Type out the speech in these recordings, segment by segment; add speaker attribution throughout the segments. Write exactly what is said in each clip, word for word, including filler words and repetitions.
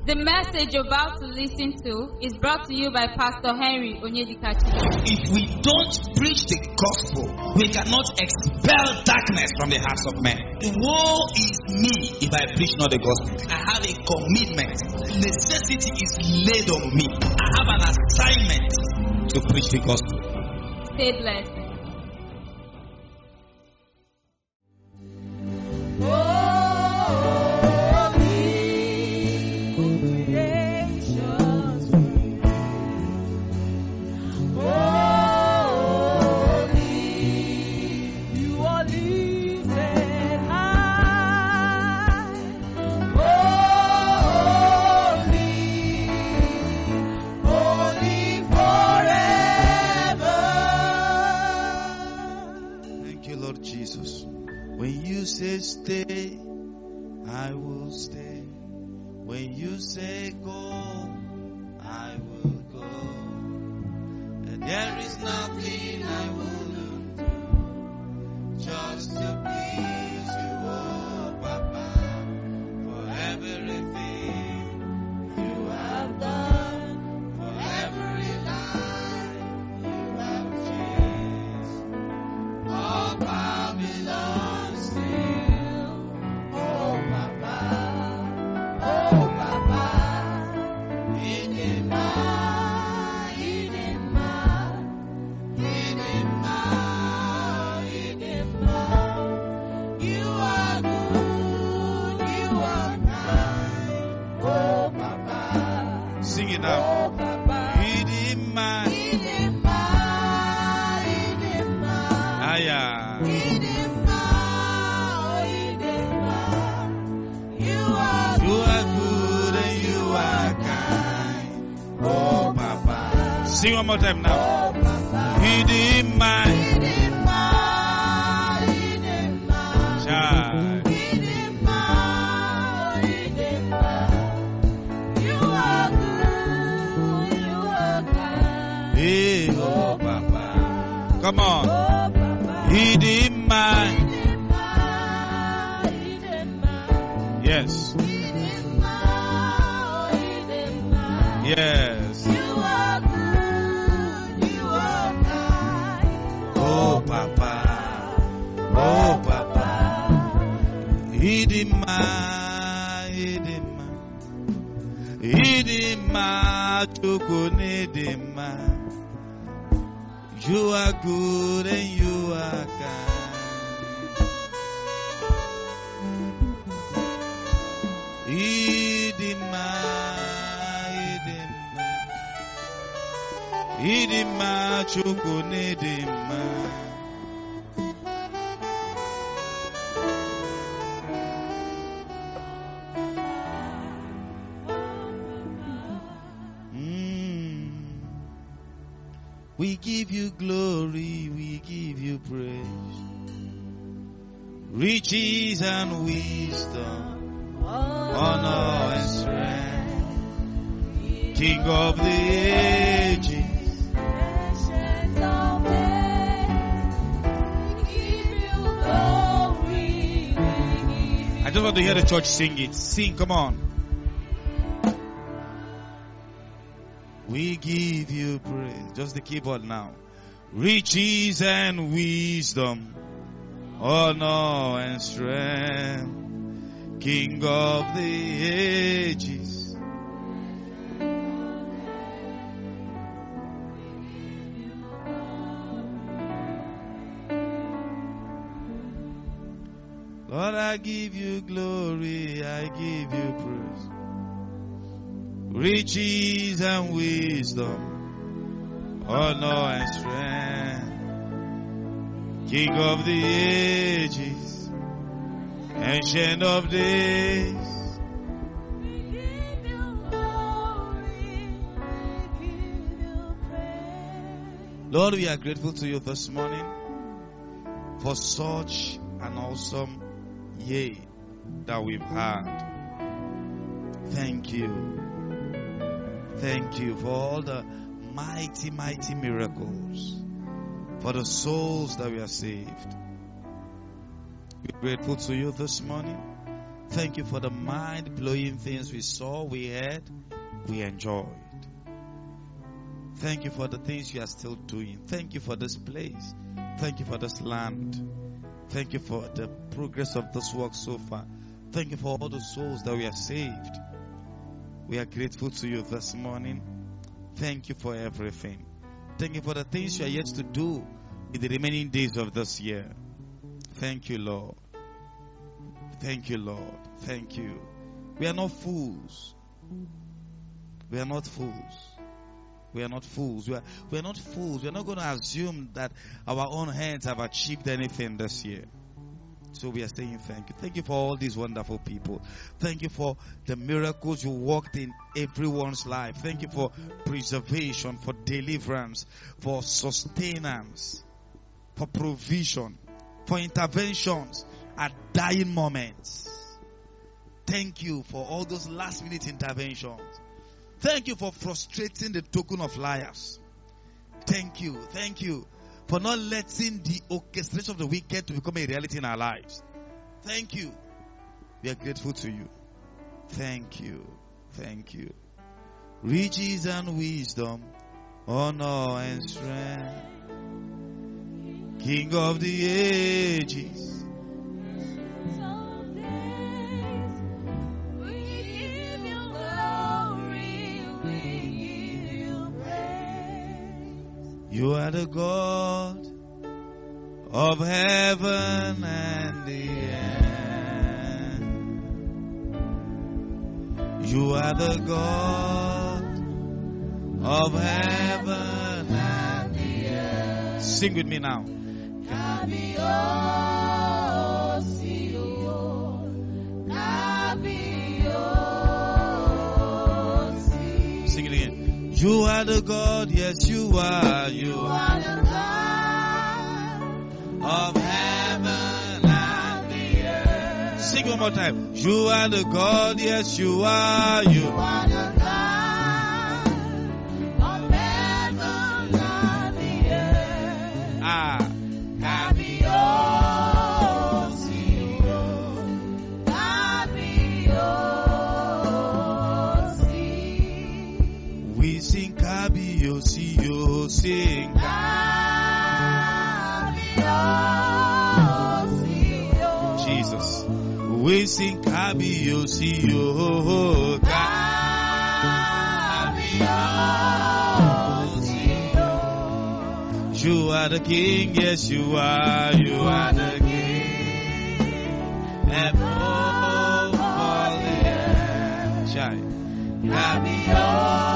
Speaker 1: The message you're about to listen to is brought to you by Pastor Henry Onyedikachi.
Speaker 2: If we don't preach the gospel, we cannot expel darkness from the hearts of men. Woe is me if I preach not the gospel. I have a commitment. Necessity is laid on me. I have an assignment to preach the gospel.
Speaker 1: Stay blessed.
Speaker 3: Stay, I will stay. When you say go, I will go. And there is nothing I wouldn't do just to please you, oh Papa, for everything you have done, for every life you have changed. All power belongs to you. Sing it now. Idima, Idima, Idima. Aya. Idima, Idima. You are, you are good and you are kind. Oh, Papa. Sing one more time now. Oh, Papa. Idima, Idima, Idima. Child. Hey, oh Papa, come on. Oh, Papa. He didn't mind. He didn't mind. He didn't mind. Yes. He didn't mind. He didn't mind. Yes. You are good. You are kind. Oh Papa. Oh Papa. He didn't mind. He didn't mind. He didn't mind. You couldn't mind. You are good and you are kind. Idima, Idima, Idima, Chukunidima. We give you glory, we give you praise, riches and wisdom, honor and strength, King of the ages, ancient of days, we give you glory, we give you. I just want to hear the church sing it. Sing, come on. We give you praise. Just the keyboard now. Riches and wisdom, honor and strength, King of the ages. Lord, I give you glory, I give you praise. Riches and wisdom, honor and strength, King of the ages, Ancient of days. We give you glory, we give you praise. Lord, we are grateful to you this morning for such an awesome year that we've had. Thank you. Thank you for all the mighty, mighty miracles, for the souls that we are saved. We're grateful to you this morning Thank you for the mind-blowing things we saw, we heard, we enjoyed. Thank you for the things you are still doing. Thank you for this place. Thank you for this land. Thank you for the progress of this work so far. Thank you for all the souls that we have saved. We are grateful to you this morning. Thank you for everything. Thank you for the things you are yet to do in the remaining days of this year. Thank you, Lord. Thank you, Lord. Thank you. We are not fools. We are not fools. We are not fools. We are, we are not fools. We are not going to assume that our own hands have achieved anything this year. So we are saying thank you. Thank you for all these wonderful people. Thank you for the miracles you worked in everyone's life. Thank you for preservation, for deliverance, for sustenance, for provision, for interventions at dying moments. Thank you for all those last minute interventions. Thank you for frustrating the token of liars. Thank you. Thank you for not letting the orchestration of the wicked to become a reality in our lives. Thank you. We are grateful to you. Thank you. Thank you. Riches and wisdom, honor and strength, King of the ages. You are the God of heaven and the earth. You are the God of heaven and the earth. Sing with me now. Sing it again. You are the God, yes you are. You, you are the God of heaven and the earth. Sing one more time. You are the God, yes you are. You, you are the God of heaven and the earth. Ah. We sing Kabiyesi, yo sing Kabiyesi, Jesus. We sing Kabiyesi, yo Kabiyesi. You are the King, yes you are. You are the King, above all the earth. Shine. Kabiyesi.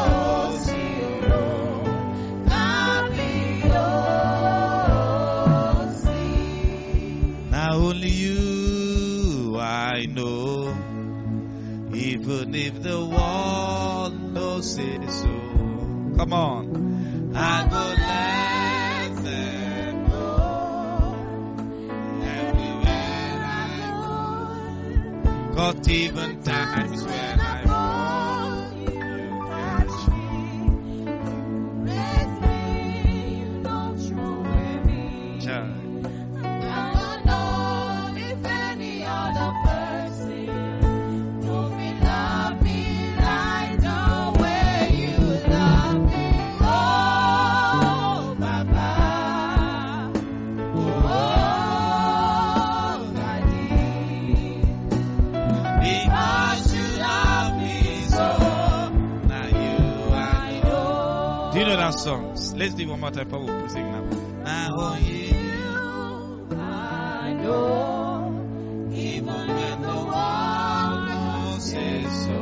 Speaker 3: Only you I know, even if the world knows it so. Come on, I go let them know. Everywhere I go, got even times when I fall, you catch me, raise me, don't throw me. Child. Songs. Let's do one more time. We'll sing now. I want you. I know, even when the world knows it so.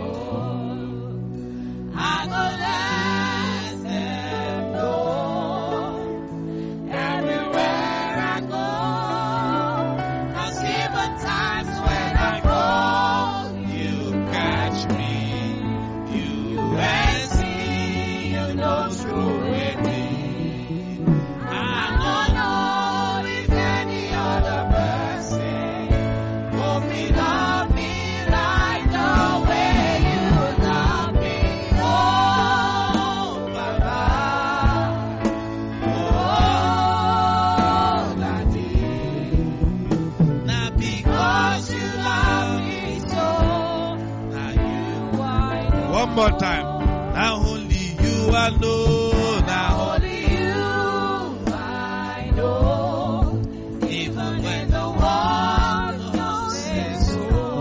Speaker 3: I go let them know. Everywhere I go, cause even times when I fall, you catch me. You raise me. You know true. One more time. Now only you alone. Now
Speaker 4: only you I know. Even when the world don't say so,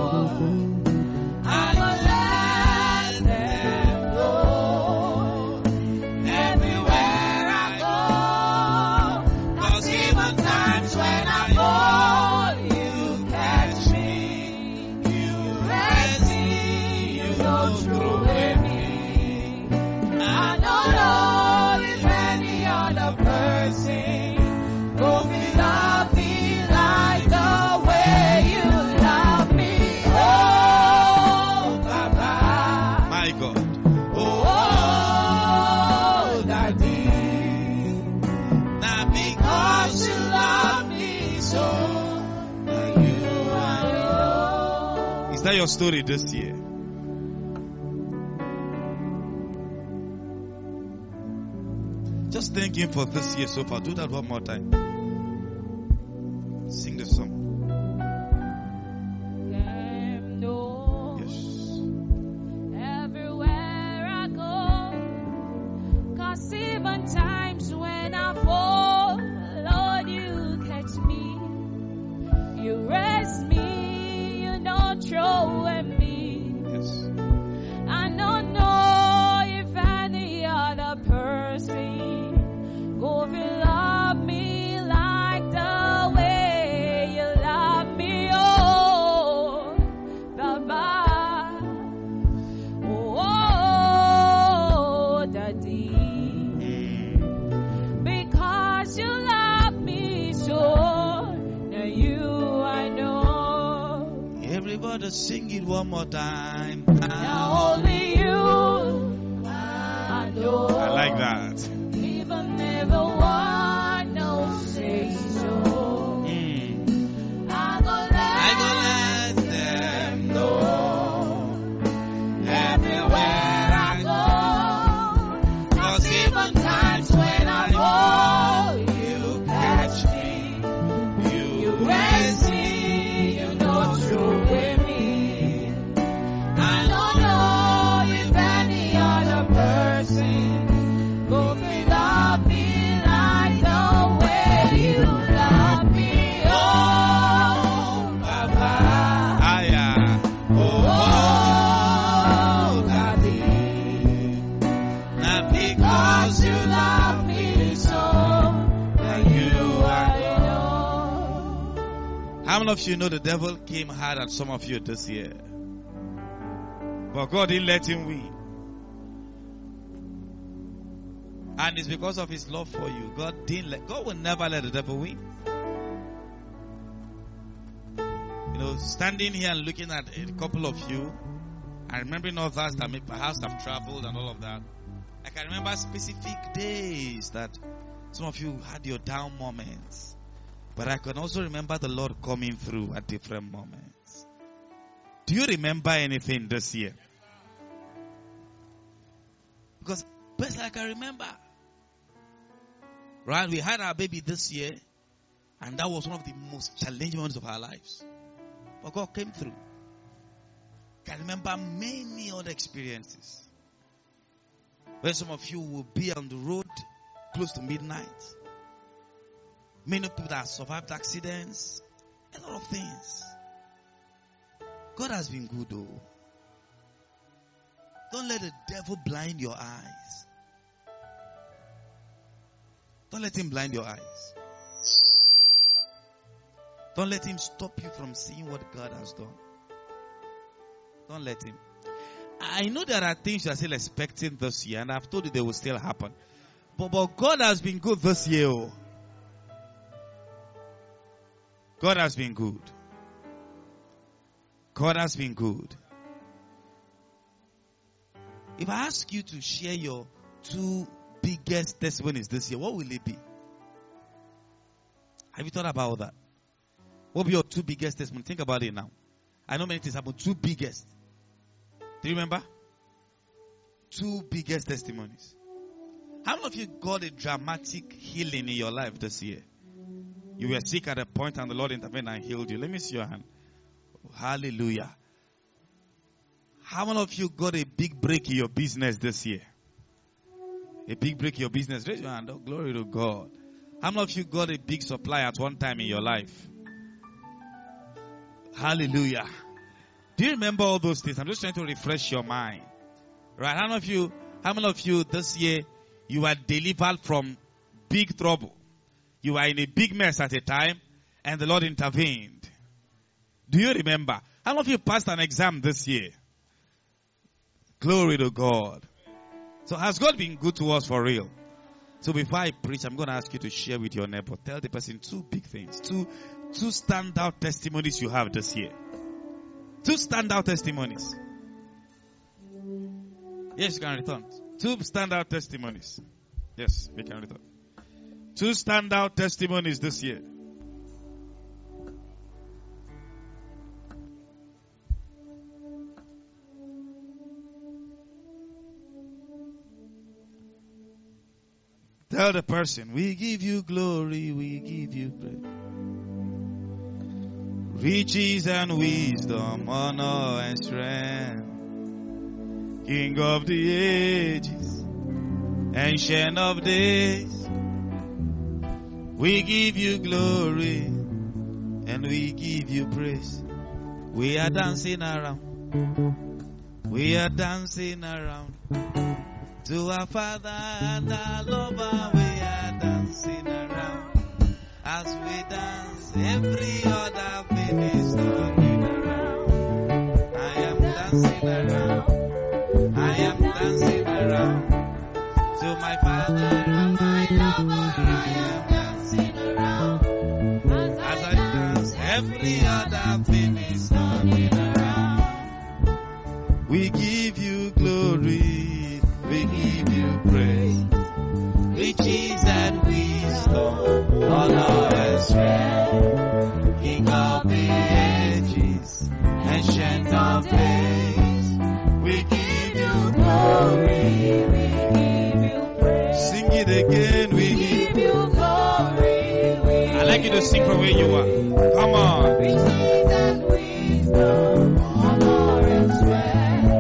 Speaker 4: I will let them know. Everywhere I go, 'cause even times when I fall, you catch me. You rescue, you don't throw away me. I don't know if any other person will be love me like the way you love me. Oh, Papa.
Speaker 3: my God.
Speaker 4: Oh, Daddy.
Speaker 3: Now
Speaker 4: Because you love me so, that you I know.
Speaker 3: is that your story this year? Just thank Him for this year so far. Do that one more time. Sing the song.
Speaker 4: Them know.
Speaker 3: Yes.
Speaker 4: Everywhere I go, 'cause even times when I fall, Lord, you catch me, you raise me, you don't throw at me.
Speaker 3: Yes.
Speaker 4: I don't know if any other person go will love me like the way you love me, oh, Baba. Oh, Daddy. Because you love me so, now you I know.
Speaker 3: Everybody sing it one more time.
Speaker 4: Now only you I know.
Speaker 3: I like that.
Speaker 4: Even if the one knows say so,
Speaker 3: Mm.
Speaker 4: I go let,
Speaker 3: I gonna let them know.
Speaker 4: everywhere I go. 'Cause even times when I fall, you catch me, you raise me, you don't throw away me. I don't know if any other person will be love me like the way you love me, oh, Papa.
Speaker 3: Aya.
Speaker 4: Oh, Daddy.
Speaker 3: Now
Speaker 4: Because you love me so, that you I know.
Speaker 3: how many of you know the devil came hard at some of you this year? But God didn't let him win. And it's because of his love for you. God didn't let God will never let the devil win. You know, standing here and looking at a couple of you and remembering others that may perhaps have traveled and all of that. I can remember specific days that some of you had your down moments. But I can also remember the Lord coming through at different moments. Do you remember anything this year? Because best I can remember. Right? We had our baby this year. And that was one of the most challenging moments of our lives. But God came through. I can remember many other experiences. Where some of you will be on the road close to midnight. Many people that have survived accidents. A lot of things. God has been good though. Don't let the devil blind your eyes. Don't let him blind your eyes. Don't let him stop you from seeing what God has done. Don't let him. I know there are things you are still expecting this year, and I've told you they will still happen. But, but God has been good this year. Oh. God has been good. God has been good. If I ask you to share your two biggest testimonies this year, what will it be? Have you thought about that? What will be your two biggest testimonies? Think about it now. I know many things happen. Two biggest. Do you remember? Two biggest testimonies. How many of you got a dramatic healing in your life this year? You were sick at a point and the Lord intervened and healed you. Let me see your hand. Hallelujah. How many of you got a big break in your business this year? A big break in your business. Raise your hand. Oh, glory to God. How many of you got a big supply at one time in your life? Hallelujah. Do you remember all those things? I'm just trying to refresh your mind. Right? How many of you, how many of you this year, you were delivered from big trouble? You were in a big mess at a time, and the Lord intervened. Do you remember? How many of you passed an exam this year? Glory to God. So has God been good to us for real? So before I preach, I'm going to ask you to share with your neighbor. Tell the person two big things. Two, two standout testimonies you have this year. Two standout testimonies. Yes, you can return. Two standout testimonies. Yes, we can return. Two standout testimonies this year. Tell the person, we give you glory, we give you praise. Riches and wisdom, honor and strength. King of the ages, Ancient of days. We give you glory and we give you praise. We are dancing around. We are dancing around. To our Father and our Lover, we are dancing around. As we dance, every other thing is turning around. I am dancing around. I am dancing around. To my Father and my Lover, I am dancing around. As I dance, every other thing is turning around. We give you glory. We give you praise, riches and wisdom, honor and strength. King of the ages, Ancient of days. We give you glory, we give you praise. Sing it again, we, we give you glory. We I like you to sing from where you are. Come on. Riches and wisdom, honor and strength.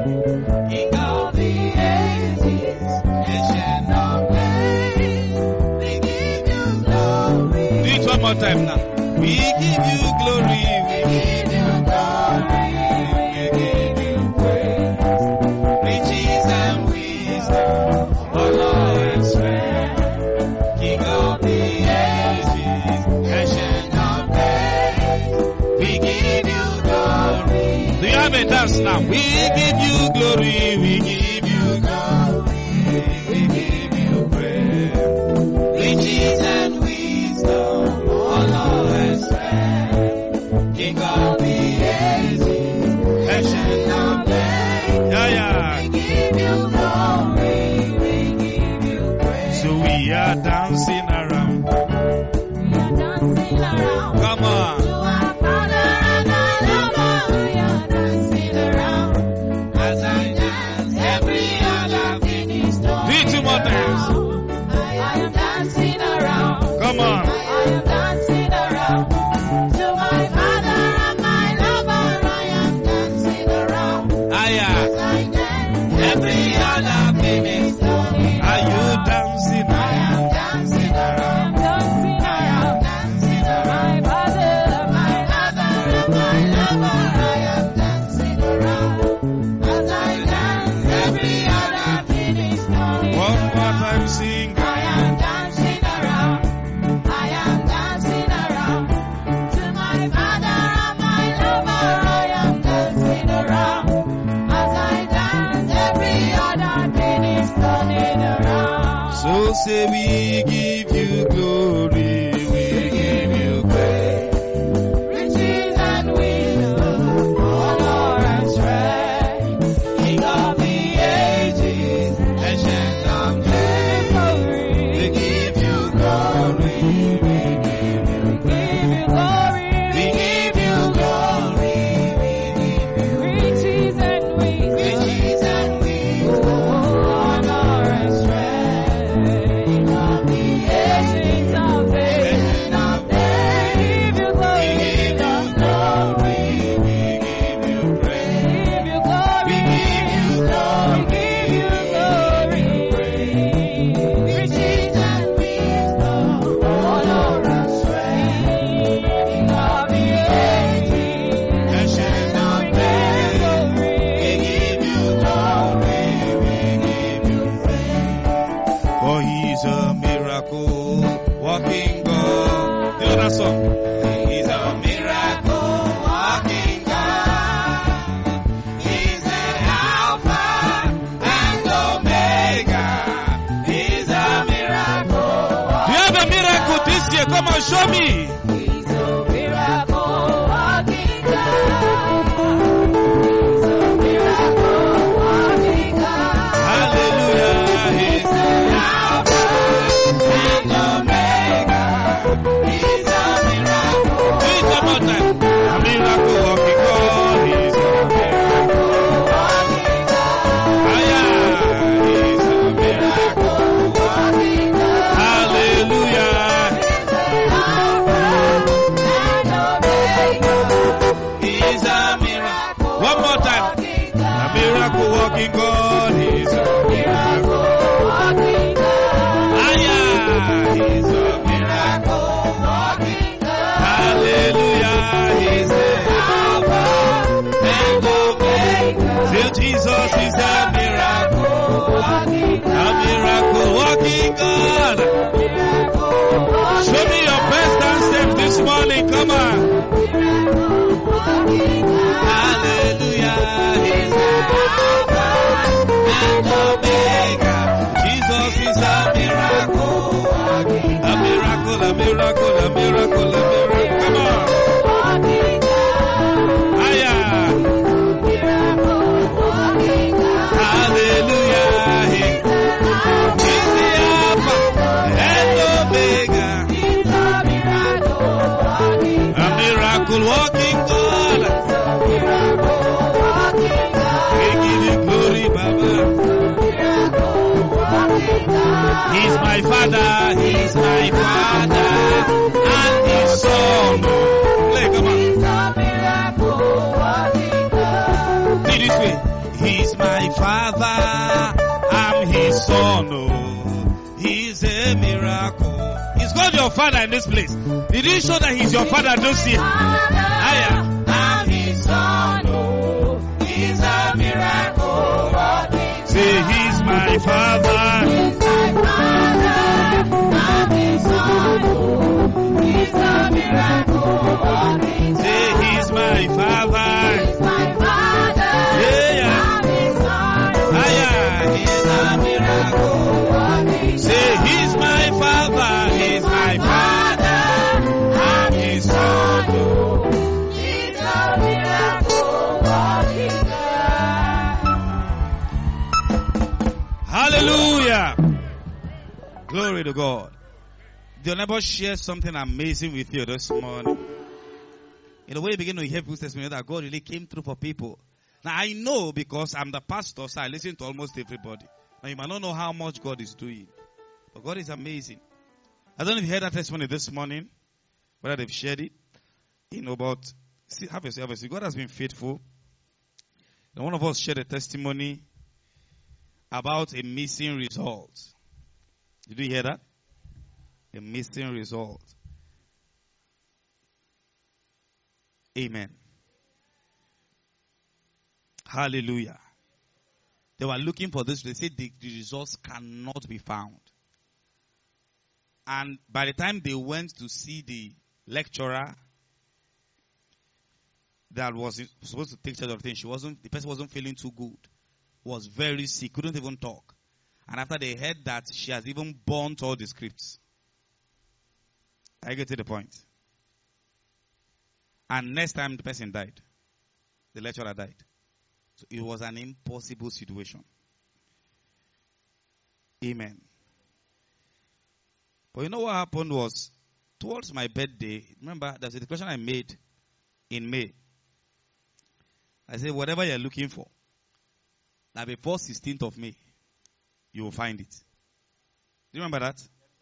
Speaker 3: One more time now. We give you glory. We give you glory. We give you praise. Riches and wisdom, honor and strength. King of the ages, Ancient of days. We give you glory. Do you have a dance now? We give you glory. We give you glory. We give you praise. Riches and wisdom. King of the ages, Ancient of days. Yeah, yeah. We give you glory, we give you praise. So we are dancing around. We are dancing around. Come on. To our Father and our Lover, we are dancing around. As I dance, every other thing is done. Do it two more times. I am dancing around. Come on. I am dancing around. To my Father and my Lover, I am dancing around. As I dance, every other thing is done. Are you dancing? I am dancing around. Dancing around. Dancing around. My Father, my Lover, my Lover, I am dancing around. As I dance, every other thing is done. One more time, sing. I am dancing around. I am dancing around. To my Father and my Lover, I am dancing around. As I dance, every other thing is turning around. So say we give you glory, we give you praise. Riches and wisdom, honor and strength. King of the ages, Ancient of days. We give you glory, we give you praise. We give you glory, we give you riches and wisdom, riches and wisdom, honor and strength. King of the ages of days. on, show me.
Speaker 4: He's a miracle working God. He's a miracle working God.
Speaker 3: Hallelujah. He's
Speaker 4: He's Alpha and Omega. He's a miracle.
Speaker 3: Do it one more time. A miracle working God. He's a
Speaker 4: Miracle working God.
Speaker 3: Ah, yeah. He's a miracle.
Speaker 4: Miracle working God.
Speaker 3: Hallelujah.
Speaker 4: He's a miracle.
Speaker 3: One more time. A miracle working God. He's a
Speaker 4: Miracle working God.
Speaker 3: Ah, yeah. He's a
Speaker 4: Miracle working God.
Speaker 3: Hallelujah. He's a
Speaker 4: Alpha and Omega.
Speaker 3: Till Jesus is a miracle.
Speaker 4: Working
Speaker 3: A
Speaker 4: God.
Speaker 3: miracle working God.
Speaker 4: Miracle working
Speaker 3: Show me your best dance step this morning. Come on.
Speaker 4: Miracle working God.
Speaker 3: Hallelujah. He's
Speaker 4: Alpha and Omega.
Speaker 3: Jesus is a miracle.
Speaker 4: Working
Speaker 3: A miracle, a miracle, a miracle, a miracle. Come on.
Speaker 4: working God.
Speaker 3: Ah, yeah.
Speaker 4: Miracle working God.
Speaker 3: Hallelujah. He- He's the Alpha and Omega.
Speaker 4: He's a miracle working
Speaker 3: A miracle working God.
Speaker 4: miracle working God.
Speaker 3: We give you glory, Baba.
Speaker 4: Miracle working God.
Speaker 3: He's my father, he's my father, and his son. Play, come on.
Speaker 4: He's a miracle working God.
Speaker 3: See this way. He's my father, I'm his son. Oh, he's a miracle. He's called your father in this place. Did he show that he's your father? Don't see it. Aya.
Speaker 4: I'm his son. Oh, he's a miracle working.
Speaker 3: Say he's my father.
Speaker 4: He's my father. I'm his son. Oh, he's a miracle working.
Speaker 3: Say he's my father.
Speaker 4: He's my father.
Speaker 3: Yeah, yeah.
Speaker 4: I'm his son.
Speaker 3: Aya.
Speaker 4: He's a miracle working.
Speaker 3: Say he's my father. He's my father.
Speaker 4: I'm
Speaker 3: His son.
Speaker 4: He's a miracle working God.
Speaker 3: Hallelujah. Glory to God. Your neighbor share something amazing with you this morning. In a way, you begin to hear people's testimony that God really came through for people. Now, I know because I'm the pastor, so I listen to almost everybody. Now, you might not know how much God is doing. But God is amazing. I don't know if you heard that testimony this morning, whether they've shared it. You know, but see, have a see, have a see. God has been faithful. And one of us shared a testimony about a missing result. Did you hear that? A missing result. Amen. Hallelujah. They were looking for this. They said the, the results cannot be found. And by the time they went to see the lecturer that was supposed to take charge of things, she wasn't. The person wasn't feeling too good. Was very sick. Couldn't even talk. And after they heard that, she has even burnt all the scripts. I get to the point. And next time the person died. The lecturer died. So it was an impossible situation. Amen. But you know what happened was, towards my birthday, remember, there's a declaration I made in May. I said, whatever you're looking for, that before sixteenth of May, you will find it. Do you remember that?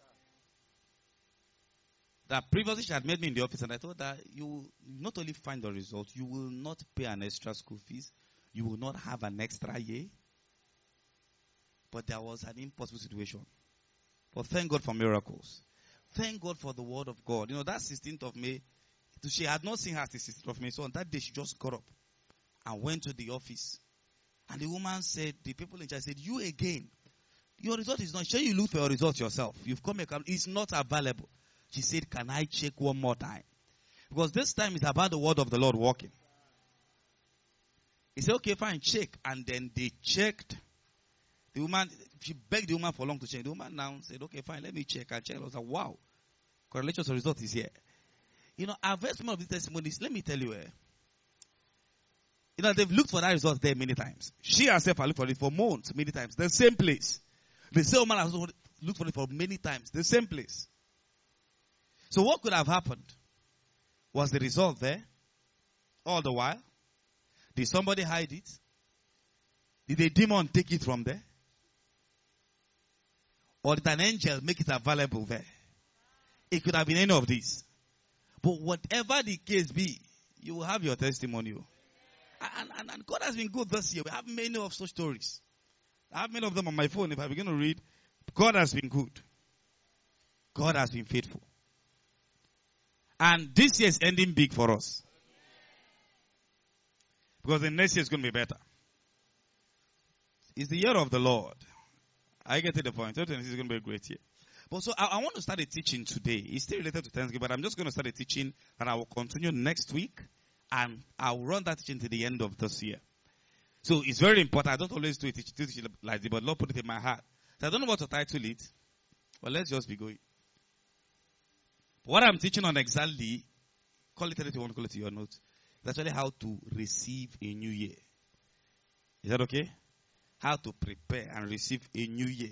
Speaker 3: That previously she had met me in the office, and I told her, you will not only find the result, you will not pay an extra school fees, you will not have an extra year. But there was an impossible situation. But thank God for miracles. Thank God for the word of God. You know, that sixteenth of May, she had not seen her the sixteenth of May, so on that day she just got up and went to the office. And the woman said, the people in charge said, you again, your result is not, sure you look for your result yourself. You've come, it's not available. She said, can I check one more time? Because this time it's about the word of the Lord working. He said, okay, fine, check. And then they checked. The woman, she begged the woman for long to check. The woman now said, okay, fine, let me check. I checked. I was like, wow. Correlation of result is here. You know, I've heard some of these testimonies. Let me tell you, eh, you know, they've looked for that result there many times. She herself has looked for it for months, many times. The same place. The same man has looked for it for many times. The same place. So what could have happened? Was the result there all the while? Did somebody hide it? Did a demon take it from there? Or did an angel make it available there? It could have been any of these. But whatever the case be, you will have your testimony. And, and, and God has been good this year. We have many of such stories. I have many of them on my phone. If I begin to read, God has been good. God has been faithful. And this year is ending big for us. Because the next year is going to be better. It's the year of the Lord. I get to the point. twenty twenty-six is going to be a great year. But so I, I want to start a teaching today. It's still related to Thanksgiving, but I'm just going to start a teaching and I will continue next week. And I'll run that teaching to the end of this year. So it's very important. I don't always do a teaching, teaching like this, but Lord put it in my heart. So I don't know what to title it. But let's just be going. What I'm teaching on exactly, call it anything you want to call it to your notes, is actually how to receive a new year. Is that okay? How to prepare and receive a new year.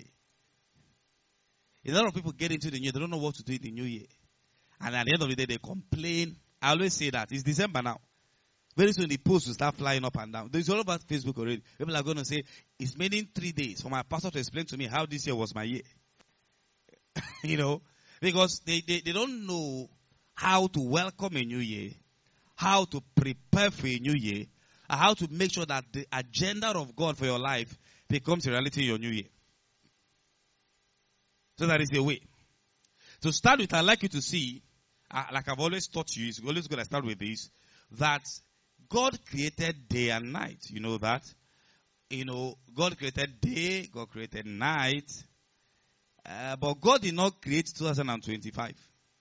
Speaker 3: A lot of people get into the new year, they don't know what to do in the new year. And at the end of the day, they complain. I always say that. It's December now. Very soon the posts will start flying up and down. There's all about Facebook already. People are going to say, it's meaning three days for my pastor to explain to me how this year was my year. You know, because they, they, they don't know how to welcome a new year, how to prepare for a new year, and how to make sure that the agenda of God for your life becomes a reality in your new year. So that is the way. To start with, I'd like you to see, uh, like I've always taught you, it's always good to start with this, that God created day and night. You know that? You know, God created day, God created night. Uh, but God did not create two thousand twenty-five.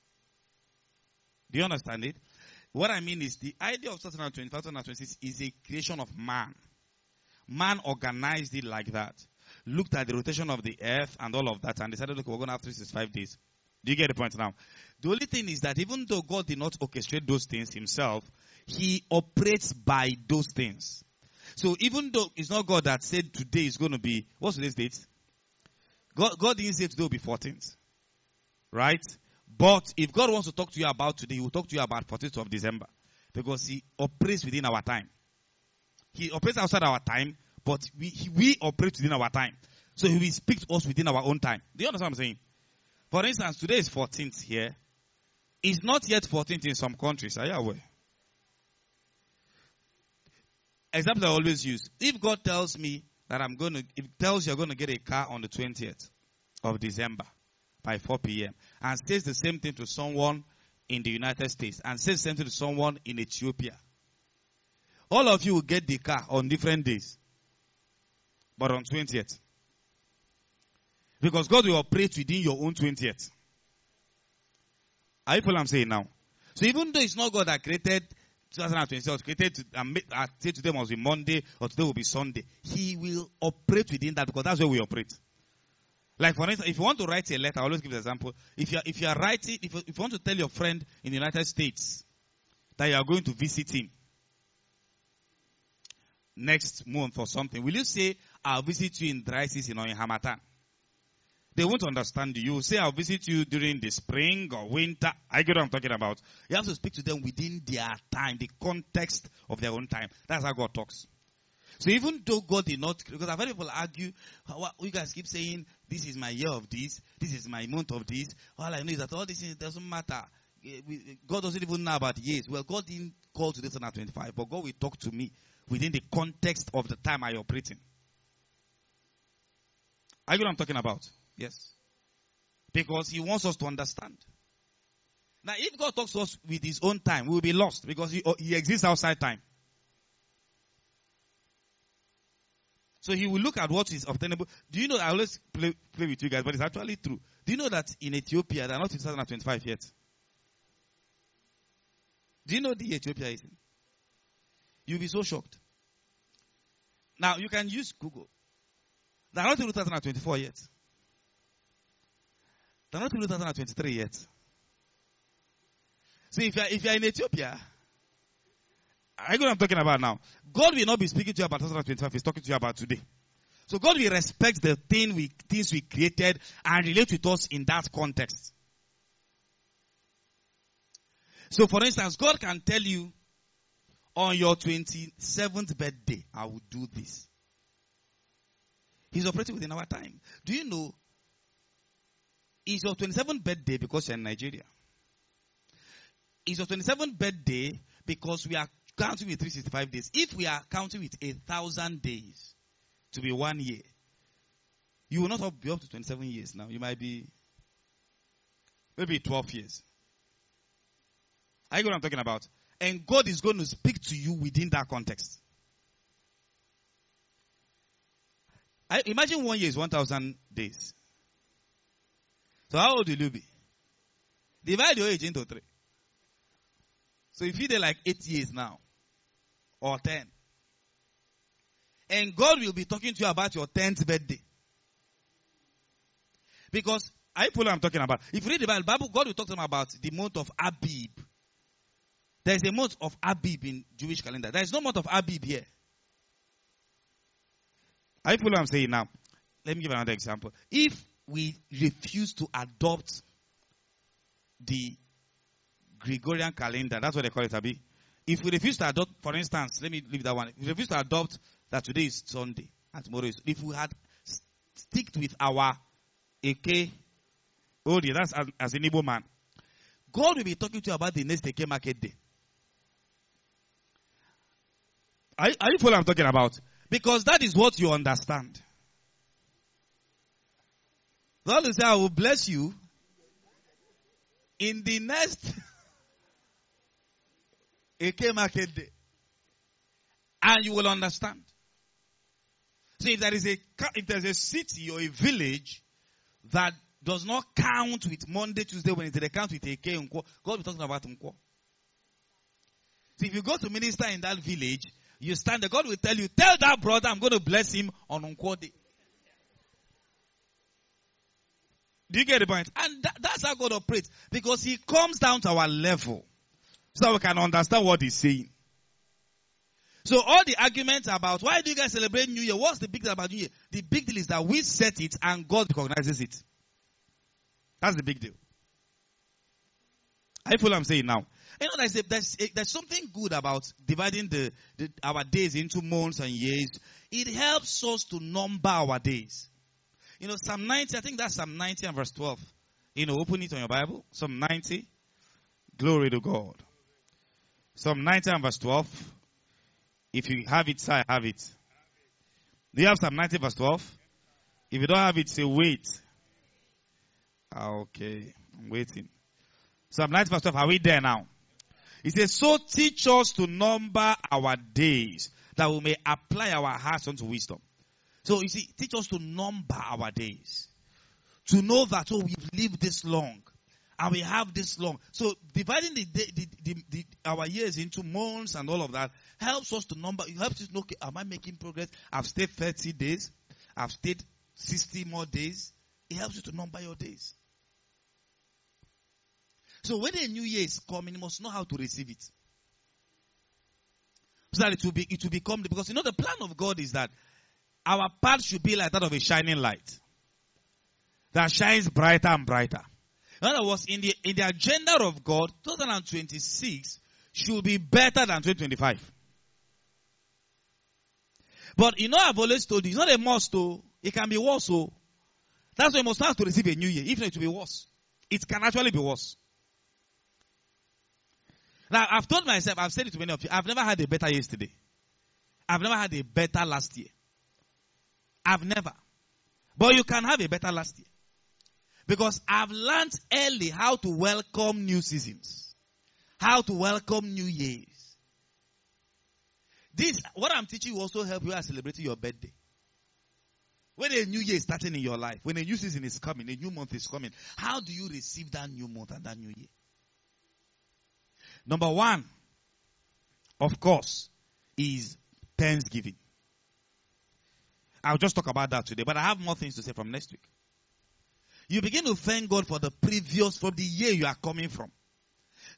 Speaker 3: Do you understand it? What I mean is the idea of two thousand twenty-five, two thousand twenty-six is a creation of man. Man organized it like that. Looked at the rotation of the earth and all of that and decided, look, we're going to have three hundred sixty-five days. Do you get the point now? The only thing is that even though God did not orchestrate those things himself, he operates by those things. So even though it's not God that said today is going to be, what's today's date? God, God didn't say today will be fourteenth. Right? But if God wants to talk to you about today, he will talk to you about fourteenth of December. Because he operates within our time. He operates outside our time, but we, he, we operate within our time. So he will speak to us within our own time. Do you understand what I'm saying? For instance, today is fourteenth here. It's not yet fourteenth in some countries. Are you aware? Example I always use. If God tells me that I'm going to, if it tells you're going to get a car on the twentieth of December by four p.m. and says the same thing to someone in the United States and says the same thing to someone in Ethiopia, all of you will get the car on different days, but on twentieth. Because God will operate within your own twentieth. Are you following what I'm saying now? So even though it's not God that created twenty twenty, was created to, um, uh, say today must be Monday or today will be Sunday, he will operate within that because that's where we operate. Like for instance, if you want to write a letter, I always give an example. If you are, if you are writing, if you, if you want to tell your friend in the United States that you are going to visit him next month or something, will you say, I'll visit you in dry season or in Hamatan? They won't understand you. You will say, I'll visit you during the spring or winter. I get what I'm talking about. You have to speak to them within their time, the context of their own time. That's how God talks. So even though God did not, because I've heard people argue, you guys keep saying, this is my year of this, this is my month of this. All I know is that all these things doesn't matter. God doesn't even know about years. Well, God didn't call to this on twenty-five, but God will talk to me within the context of the time I operate in. Are you know what I'm talking about? Yes. Because he wants us to understand. Now, if God talks to us with his own time, we will be lost because he, he exists outside time. So he will look at what is obtainable. Do you know, I always play, play with you guys, but it's actually true. Do you know that in Ethiopia, they are not in twenty twenty-five yet? Do you know the Ethiopia is in? You'll be so shocked. Now, you can use Google. They are not in twenty twenty-four yet. They're not in twenty twenty-three yet. See, if you're, if you're in Ethiopia, I know what I'm talking about now. God will not be speaking to you about two thousand twenty-five. He's talking to you about today. So God will respect the thing we, things we created and relate with us in that context. So for instance, God can tell you, on your twenty-seventh birthday, I will do this. He's operating within our time. Do you know, it's your twenty-seventh birthday because you're in Nigeria. It's your twenty-seventh birthday because we are counting with three hundred sixty-five days. If we are counting with a thousand days to be one year, you will not be up to twenty-seven years now. You might be maybe twelve years. Are you know what I'm talking about? And God is going to speak to you within that context. I imagine one year is one thousand days. So how old will you be? Divide your age into three. So if you're there like eight years now, or ten, and God will be talking to you about your tenth birthday. Because, I follow what I'm talking about. If you read the Bible, God will talk to them about the month of Abib. There is a month of Abib in Jewish calendar. There is no month of Abib here. I follow what I'm saying now. Let me give another example. If we refuse to adopt the Gregorian calendar, that's what they call it, Abi. If we refuse to adopt, for instance, let me leave that one. If we refuse to adopt that today is Sunday and tomorrow is, if we had stick with our Eke, oh yeah, that's as, as an Igbo man, God will be talking to you about the next Eke market day. Are, are you following what I'm talking about? Because that is what you understand. The Lord will say, I will bless you in the next Eke market day. And you will understand. So if there is a if there is a city or a village that does not count with Monday, Tuesday, Wednesday, they count with Eke and Nkwo, God will be talking about Nkwo. So if you go to minister in that village, you stand there, God will tell you, tell that brother I'm going to bless him on Nkwo day. Do you get the point? And that, that's how God operates. Because he comes down to our level so that we can understand what he's saying. So all the arguments about why do you guys celebrate New Year? What's the big deal about New Year? The big deal is that we set it and God recognizes it. That's the big deal. I feel what I'm saying now. You know, there's, a, there's, a, there's something good about dividing the, the our days into months and years. It helps us to number our days. You know, Psalm ninety, I think that's Psalm ninety and verse twelve. You know, open it on your Bible. Psalm ninety. Glory to God. Psalm ninety and verse twelve. If you have it, say, I have it. Do you have Psalm ninety verse twelve? If you don't have it, say, wait. Okay, I'm waiting. Psalm ninety verse twelve, are we there now? It says, so teach us to number our days, that we may apply our hearts unto wisdom. So you see, teach us to number our days. To know that, oh, we've lived this long. And we have this long. So dividing the, the, the, the, the our years into months and all of that helps us to number. It helps us to know, okay, am I making progress? I've stayed thirty days. I've stayed sixty more days. It helps you to number your days. So when a new year is coming, you must know how to receive it. So that it will be, it will become, because you know the plan of God is that our path should be like that of a shining light. That shines brighter and brighter. In other words, in the, in the agenda of God, twenty twenty-six should be better than twenty twenty-five. But you know, I've always told you, it's not a must, though. It can be worse, so. That's why you must have to receive a new year. If not, it will be worse. It can actually be worse. Now, I've told myself, I've said it to many of you, I've never had a better yesterday. I've never had a better last year. I've never. But you can have a better last year. Because I've learned early how to welcome new seasons. How to welcome new years. This, what I'm teaching will also help you as celebrating your birthday. When a new year is starting in your life, when a new season is coming, a new month is coming, how do you receive that new month and that new year? Number one, of course, is Thanksgiving. I'll just talk about that today, but I have more things to say from next week. You begin to thank God for the previous, for the year you are coming from.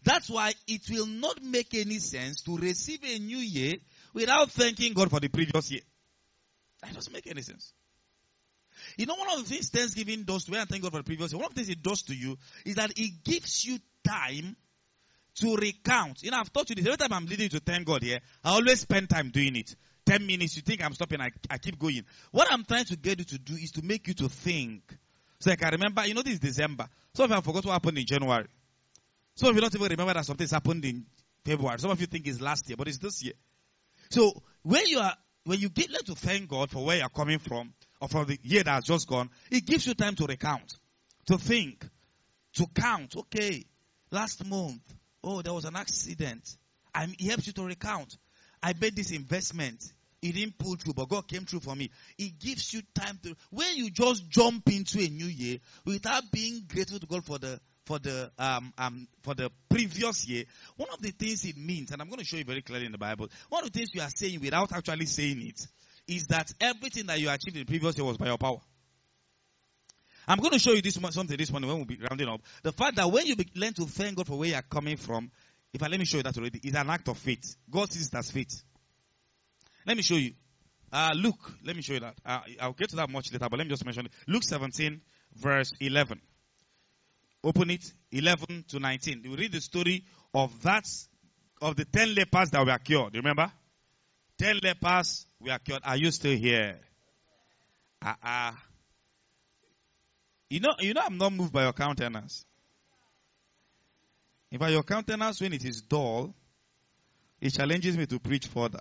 Speaker 2: That's why it will not make any sense to receive a new year without thanking God for the previous year. That doesn't make any sense. You know, one of the things Thanksgiving does to when I thank God for the previous year, one of the things it does to you is that it gives you time to recount. You know, I've taught you this. Every time I'm leading you to thank God here, I always spend time doing it. Ten minutes, you think I'm stopping, I, I keep going. What I'm trying to get you to do is to make you to think. So I can remember, you know, this is December. Some of you have forgot what happened in January. Some of you don't even remember that something's happened in February. Some of you think it's last year, but it's this year. So when you are, when you get led to thank God for where you're coming from, or for the year that has just gone, it gives you time to recount, to think, to count. Okay, last month, oh, there was an accident. I, it helps you to recount. I made this investment. It didn't pull through, but God came through for me. It gives you time to, when you just jump into a new year without being grateful to God for the for the um um for the previous year, one of the things it means, and I'm going to show you very clearly in the Bible, one of the things you are saying without actually saying it, is that everything that you achieved in the previous year was by your power. I'm going to show you this something this morning when we'll be rounding up. The fact that when you learn to thank God for where you are coming from, if I let me show you that already, it's an act of faith. God sees it as faith. Let me show you. Uh, Luke, let me show you that. Uh, I'll get to that much later, but let me just mention it. Luke seventeen, verse eleven. Open it, eleven to nineteen. We read the story of that, of the ten lepers that were cured. You remember? Ten lepers were cured. Are you still here? Ah, uh, uh, you know, you know, I'm not moved by your countenance. In fact, your countenance, when it is dull, it challenges me to preach further.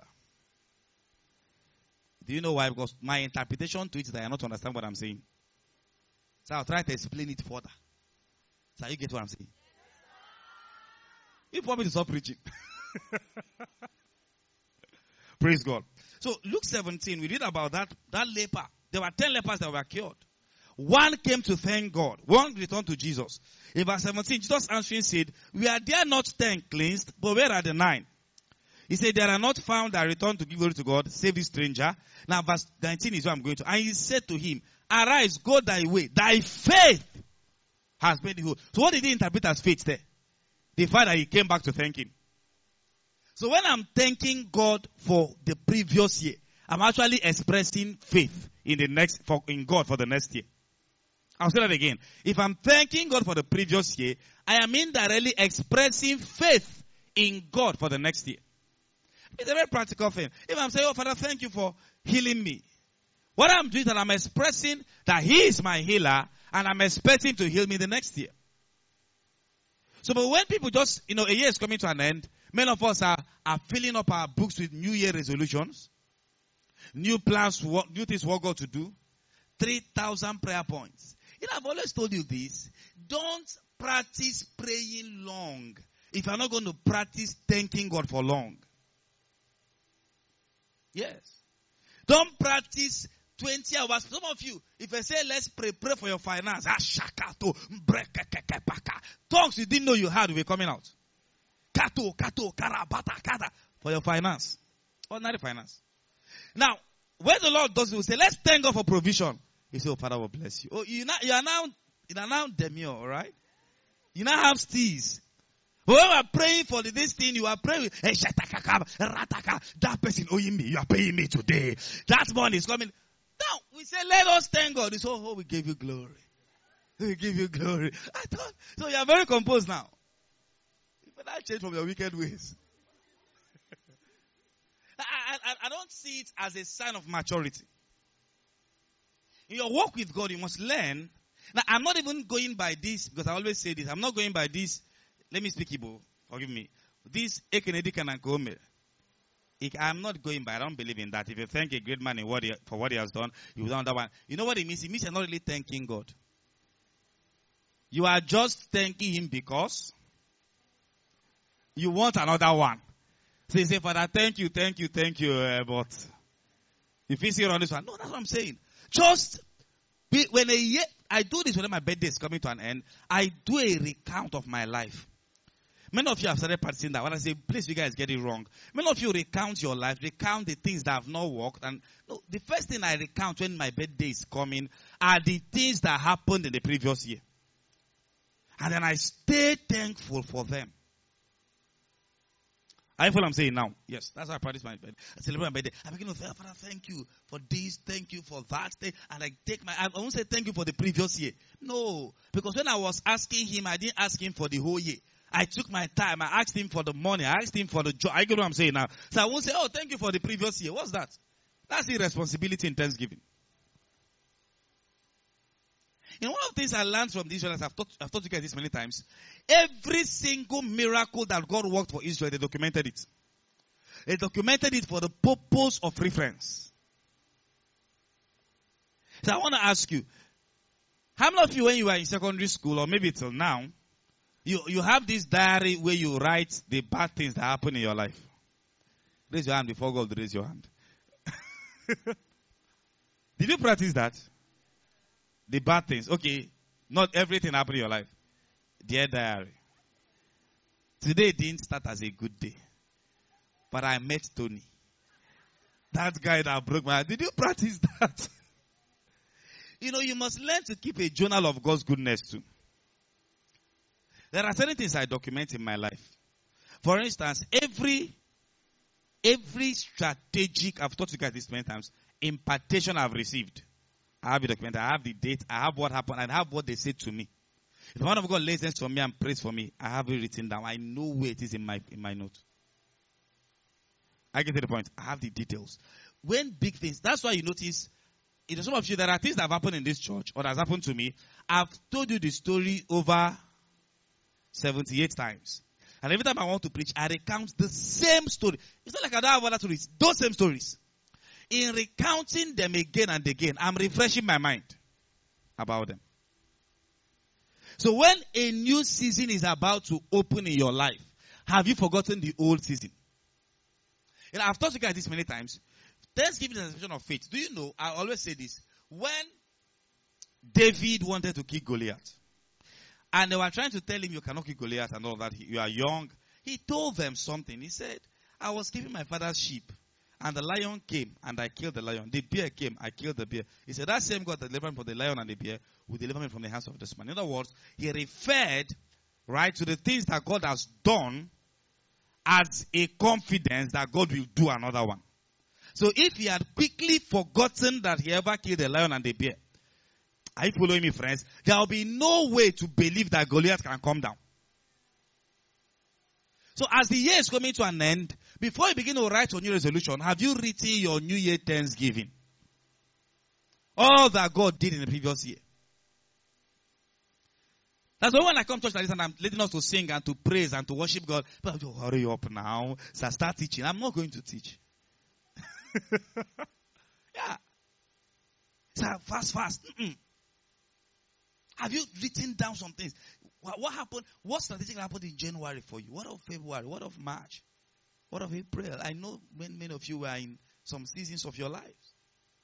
Speaker 2: Do you know why? Because my interpretation to it is that I not understand what I'm saying. So I'll try to explain it further. So you get what I'm saying? You want me to stop preaching? Praise God. So Luke seventeen, we read about that, that leper. There were ten lepers that were cured. One came to thank God. One returned to Jesus. In verse seventeen, Jesus answering said, "We are there not ten cleansed, but where are the nine?" He said, "There are not found that return to give glory to God, save this stranger." Now verse nineteen is where I'm going to. And he said to him, "Arise, go thy way. Thy faith has made you whole." So what did he interpret as faith there? The fact that he came back to thank him. So when I'm thanking God for the previous year, I'm actually expressing faith in the next, for, in God for the next year. I'll say that again. If I'm thanking God for the previous year, I am indirectly expressing faith in God for the next year. It's a very practical thing. If I'm saying, "Oh, Father, thank you for healing me," what I'm doing is that I'm expressing that He is my healer, and I'm expecting to heal me the next year. So, but when people just, you know, a year is coming to an end, many of us are, are filling up our books with New Year resolutions, new plans, what, new things what God to do, three thousand prayer points. You know, I've always told you this. Don't practice praying long if you're not going to practice thanking God for long. Yes. Don't practice twenty hours. Some of you, if I say let's pray, pray for your finance. Tongues you didn't know you had will be coming out. Kato, kato, karabata, kata. For your finance. Ordinary finance. Now, when the Lord does it, we say, let's thank God for provision. He say, "Oh, Father will bless you." Oh, you, now, you are now, you are now demure, all right? You now have steez. When we are praying for this thing, you are praying, "Hey, that person owing me, you are paying me today. That money is coming." Now, we say, let us thank God. We say, "Oh, we give you glory. We give you glory." I thought, so you are very composed now. You better change from your wicked ways. I, I, I don't see it as a sign of maturity. In your walk with God, you must learn. Now, I'm not even going by this, because I always say this. I'm not going by this. Let me speak Igbo. Forgive me. This Ekenedikan and Kome. I'm not going by. I don't believe in that. If you thank a great man in what he, for what he has done, you will do that one. You know what it means? It means you're not really thanking God. You are just thanking Him because you want another one. So you say, "Father, thank you, thank you, thank you." Uh, but if you see on this one, no, that's what I'm saying. Just be, when a year, I do this when my birthday is coming to an end. I do a recount of my life. Many of you have started practicing that. When I say, please, you guys get it wrong. Many of you recount your life, recount the things that have not worked. And no, the first thing I recount when my birthday is coming are the things that happened in the previous year. And then I stay thankful for them.
Speaker 3: I feel I'm saying now. Yes, that's how I practice my birthday. I celebrate my birthday. I begin to say, Father, thank you for this, thank you for that thing. And I take my, I won't say thank you for the previous year. No, because when I was asking him, I didn't ask him for the whole year. I took my time. I asked him for the money. I asked him for the job. I get what I'm saying now. So I won't say, oh, thank you for the previous year. What's that? That's irresponsibility in Thanksgiving. You know, one of the things I learned from the Israelites, I've taught, I've taught you guys this many times. Every single miracle that God worked for Israel, they documented it. They documented it for the purpose of reference. So I want to ask you, how many of you, when you were in secondary school, or maybe till now, you, you have this diary where you write the bad things that happen in your life? Raise your hand before God raise your hand. Did you practice that? The bad things. Okay, not everything happened in your life. Dear diary, today didn't start as a good day, but I met Tony. That guy that broke my heart. Did you practice that? You know, you must learn to keep a journal of God's goodness too. There are certain things I document in my life. For instance, every every strategic, I've taught you guys this many times, impartation I've received. I have it documented. I have the date. I have what happened. I have what they said to me. If one of God lays hands on me and prays for me, I have it written down. I know where it is in my in my note. I get to the point. I have the details. When big things, that's why you notice, you know, some of you, there are things that have happened in this church or that has happened to me. I've told you the story over seventy-eight times. And every time I want to preach, I recount the same story. It's not like I don't have other stories. Those same stories. In recounting them again and again, I'm refreshing my mind about them. So when a new season is about to open in your life, have you forgotten the old season? You know, I've taught you guys this many times. Thanksgiving is an expression of faith. Do you know, I always say this. When David wanted to kill Goliath, and they were trying to tell him you cannot kill Goliath and all that, you are young, he told them something. He said, I was keeping my father's sheep. And the lion came, and I killed the lion. The bear came, I killed the bear. He said, that same God that delivered me from the lion and the bear will deliver me from the hands of this man. In other words, he referred, right, to the things that God has done as a confidence that God will do another one. So if he had quickly forgotten that he ever killed the lion and the bear, are you following me, friends? There will be no way to believe that Goliath can come down. So as the year is coming to an end, before you begin to write your new resolution, have you written your New Year Thanksgiving? All that God did in the previous year. That's why when I come to church like this and I'm leading us to sing and to praise and to worship God, but oh, hurry up now. So I start teaching. I'm not going to teach. Yeah. So fast, fast. Mm-mm. Have you written down some things? What, what happened? What strategic happened in January for you? What of February? What of March? What of April? I know many, many of you were in some seasons of your lives.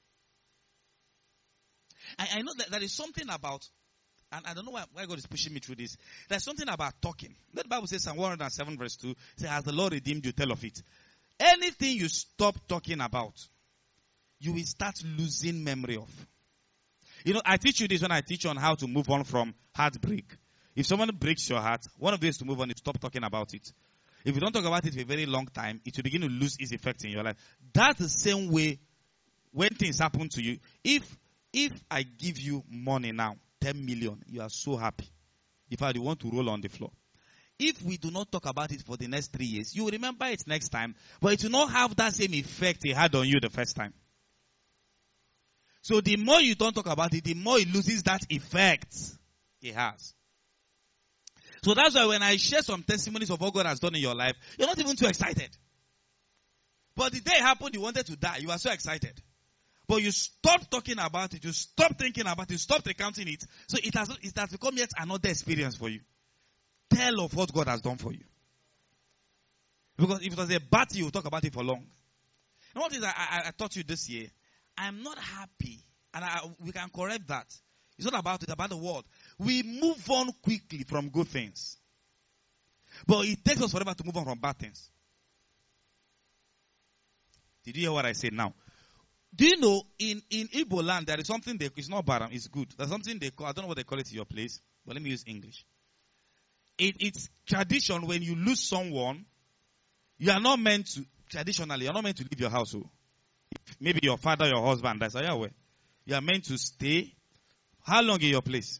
Speaker 3: I, I know that there is something about, and I don't know why, why God is pushing me through this. There's something about talking. The Bible says Psalm one oh seven verse two, says, as the Lord redeemed you, tell of it. Anything you stop talking about, you will start losing memory of. You know, I teach you this when I teach you on how to move on from heartbreak. If someone breaks your heart, one of the ways to move on is stop talking about it. If you don't talk about it for a very long time, it will begin to lose its effect in your life. That's the same way when things happen to you. If if I give you money now, ten million, you are so happy. In fact, you want to roll on the floor. If we do not talk about it for the next three years, you will remember it next time, but it will not have that same effect it had on you the first time. So the more you don't talk about it, the more it loses that effect it has. So that's why when I share some testimonies of what God has done in your life, you're not even too excited. But the day it happened, you wanted to die. You are so excited. But you stop talking about it. You stop thinking about it. You stop recounting it. So it has, it has become yet another experience for you. Tell of what God has done for you. Because if it was a battle, you will talk about it for long. And what is I, I, I taught you this year? I'm not happy. And I, we can correct that. It's not about it, it's about the world. We move on quickly from good things. But it takes us forever to move on from bad things. Did you hear what I said now? Do you know, in, in Igbo land, there is something, they, it's not bad, it's good. There's something they call, I don't know what they call it in your place, but let me use English. It, it's tradition when you lose someone, You are not meant to, traditionally, you are not meant to leave your house. Oh. Maybe your father, your husband dies. Are you aware? You are meant to stay. How long in your place?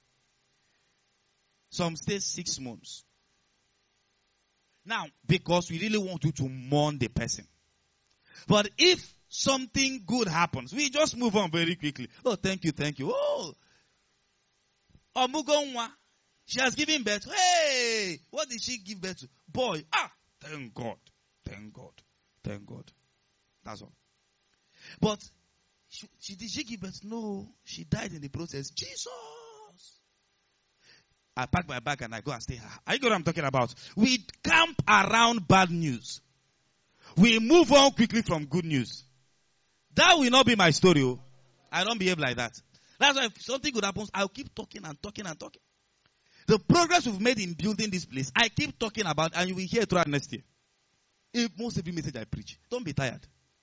Speaker 3: Some stay six months. Now, because we really want you to mourn the person. But if something good happens, we just move on very quickly. Oh, thank you, thank you. Oh, Omugonwa, she has given birth. Hey, what did she give birth to? Boy, ah, thank God, thank God, thank God. That's all. But she, she did she give birth? No, she died in the process. Jesus. I pack my bag and I go and stay. Are you know what I'm talking about? We camp around bad news. We move on quickly from good news. That will not be my story. Oh. I don't behave like that. That's why if something good happens, I'll keep talking and talking and talking. The progress we've made in building this place, I keep talking about, and you will hear throughout next year. If most every message I preach, don't be tired.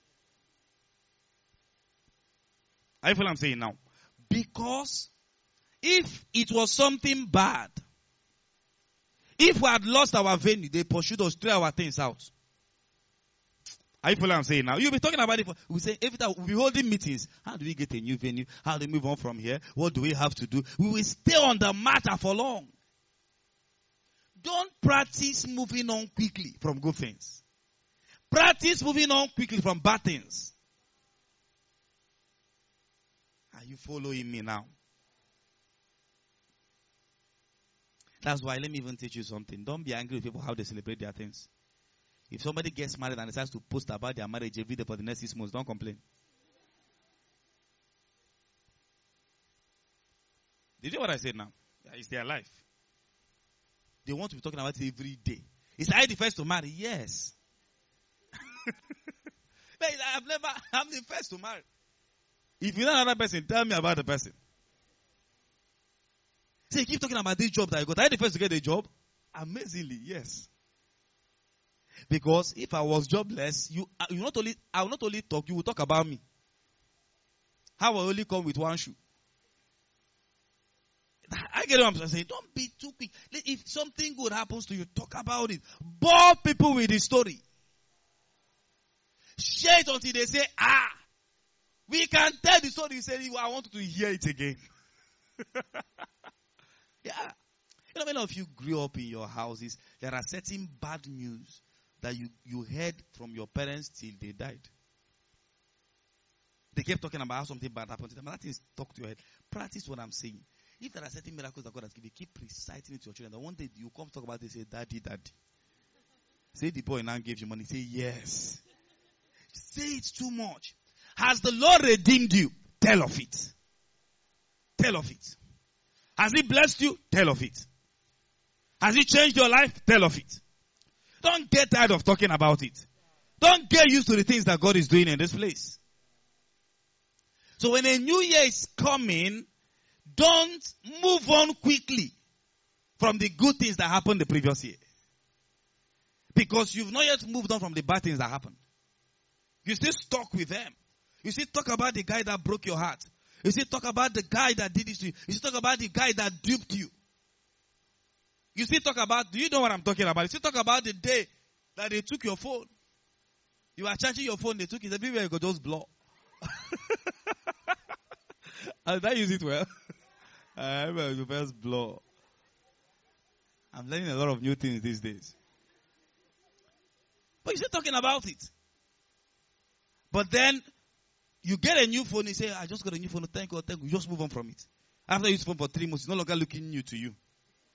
Speaker 3: I feel I'm saying now. Because if it was something bad, if we had lost our venue, they pursued us, threw our things out. I feel I'm saying now. You'll be talking about it. For, we say every time we'll be holding meetings. How do we get a new venue? How do we move on from here? What do we have to do? We will stay on the matter for long. Don't practice moving on quickly from good things. Practice moving on quickly from bad things. Are you following me now? That's why let me even teach you something. Don't be angry with people how they celebrate their things. If somebody gets married and decides to post about their marriage every day for the next six months, don't complain. Did you hear what I said now? Yeah, it's their life. They want to be talking about it every day. Is I the first to marry? Yes. I've never, I'm the first to marry. If you know another person, tell me about the person. Say, you keep talking about this job that I got. Are you the first to get a job? Amazingly, yes. Because if I was jobless, you you not only I will not only talk, you will talk about me. How I only come with one shoe. I get what I'm saying. Don't be too quick. If something good happens to you, talk about it. Bore people with the story. Share it until they say, ah, we can tell the story. You say, I want to hear it again. Yeah. You know, many of you grew up in your houses. There are certain bad news that you, you heard from your parents till they died. They kept talking about how something bad happened to them. That is stuck to your head. Practice what I'm saying. If there are certain miracles that God has given, keep reciting it to your children. And one day you come talk about it, say, Daddy, Daddy. Say the boy now gave you money. Say, yes. Say it's too much. Has the Lord redeemed you? Tell of it. Tell of it. Has He blessed you? Tell of it. Has He changed your life? Tell of it. Don't get tired of talking about it. Don't get used to the things that God is doing in this place. So when a new year is coming, don't move on quickly from the good things that happened the previous year. Because you've not yet moved on from the bad things that happened. You still stuck with them. You still talk about the guy that broke your heart. You still talk about the guy that did this to you. You still talk about the guy that duped you. You still talk about, do you know what I'm talking about? You still talk about the day that they took your phone. You are charging your phone, they took it. Everywhere you go, just blow. Did I use it well? I remember the first blow. I'm learning a lot of new things these days. But you're still talking about it. But then, you get a new phone, you say, I just got a new phone, thank God, thank God. You just move on from it. After you use the phone for three months, it's no longer looking new to you.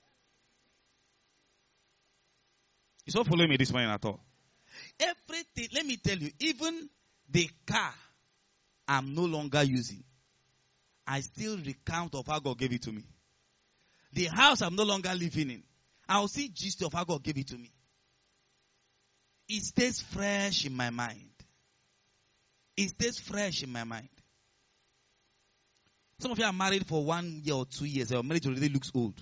Speaker 3: You're not following me this morning at all. Everything, let me tell you, even the car I'm no longer using, I still recount of how God gave it to me. The house I'm no longer living in, I'll see gist of how God gave it to me. It stays fresh in my mind. It stays fresh in my mind. Some of you are married for one year or two years. Your marriage already looks old.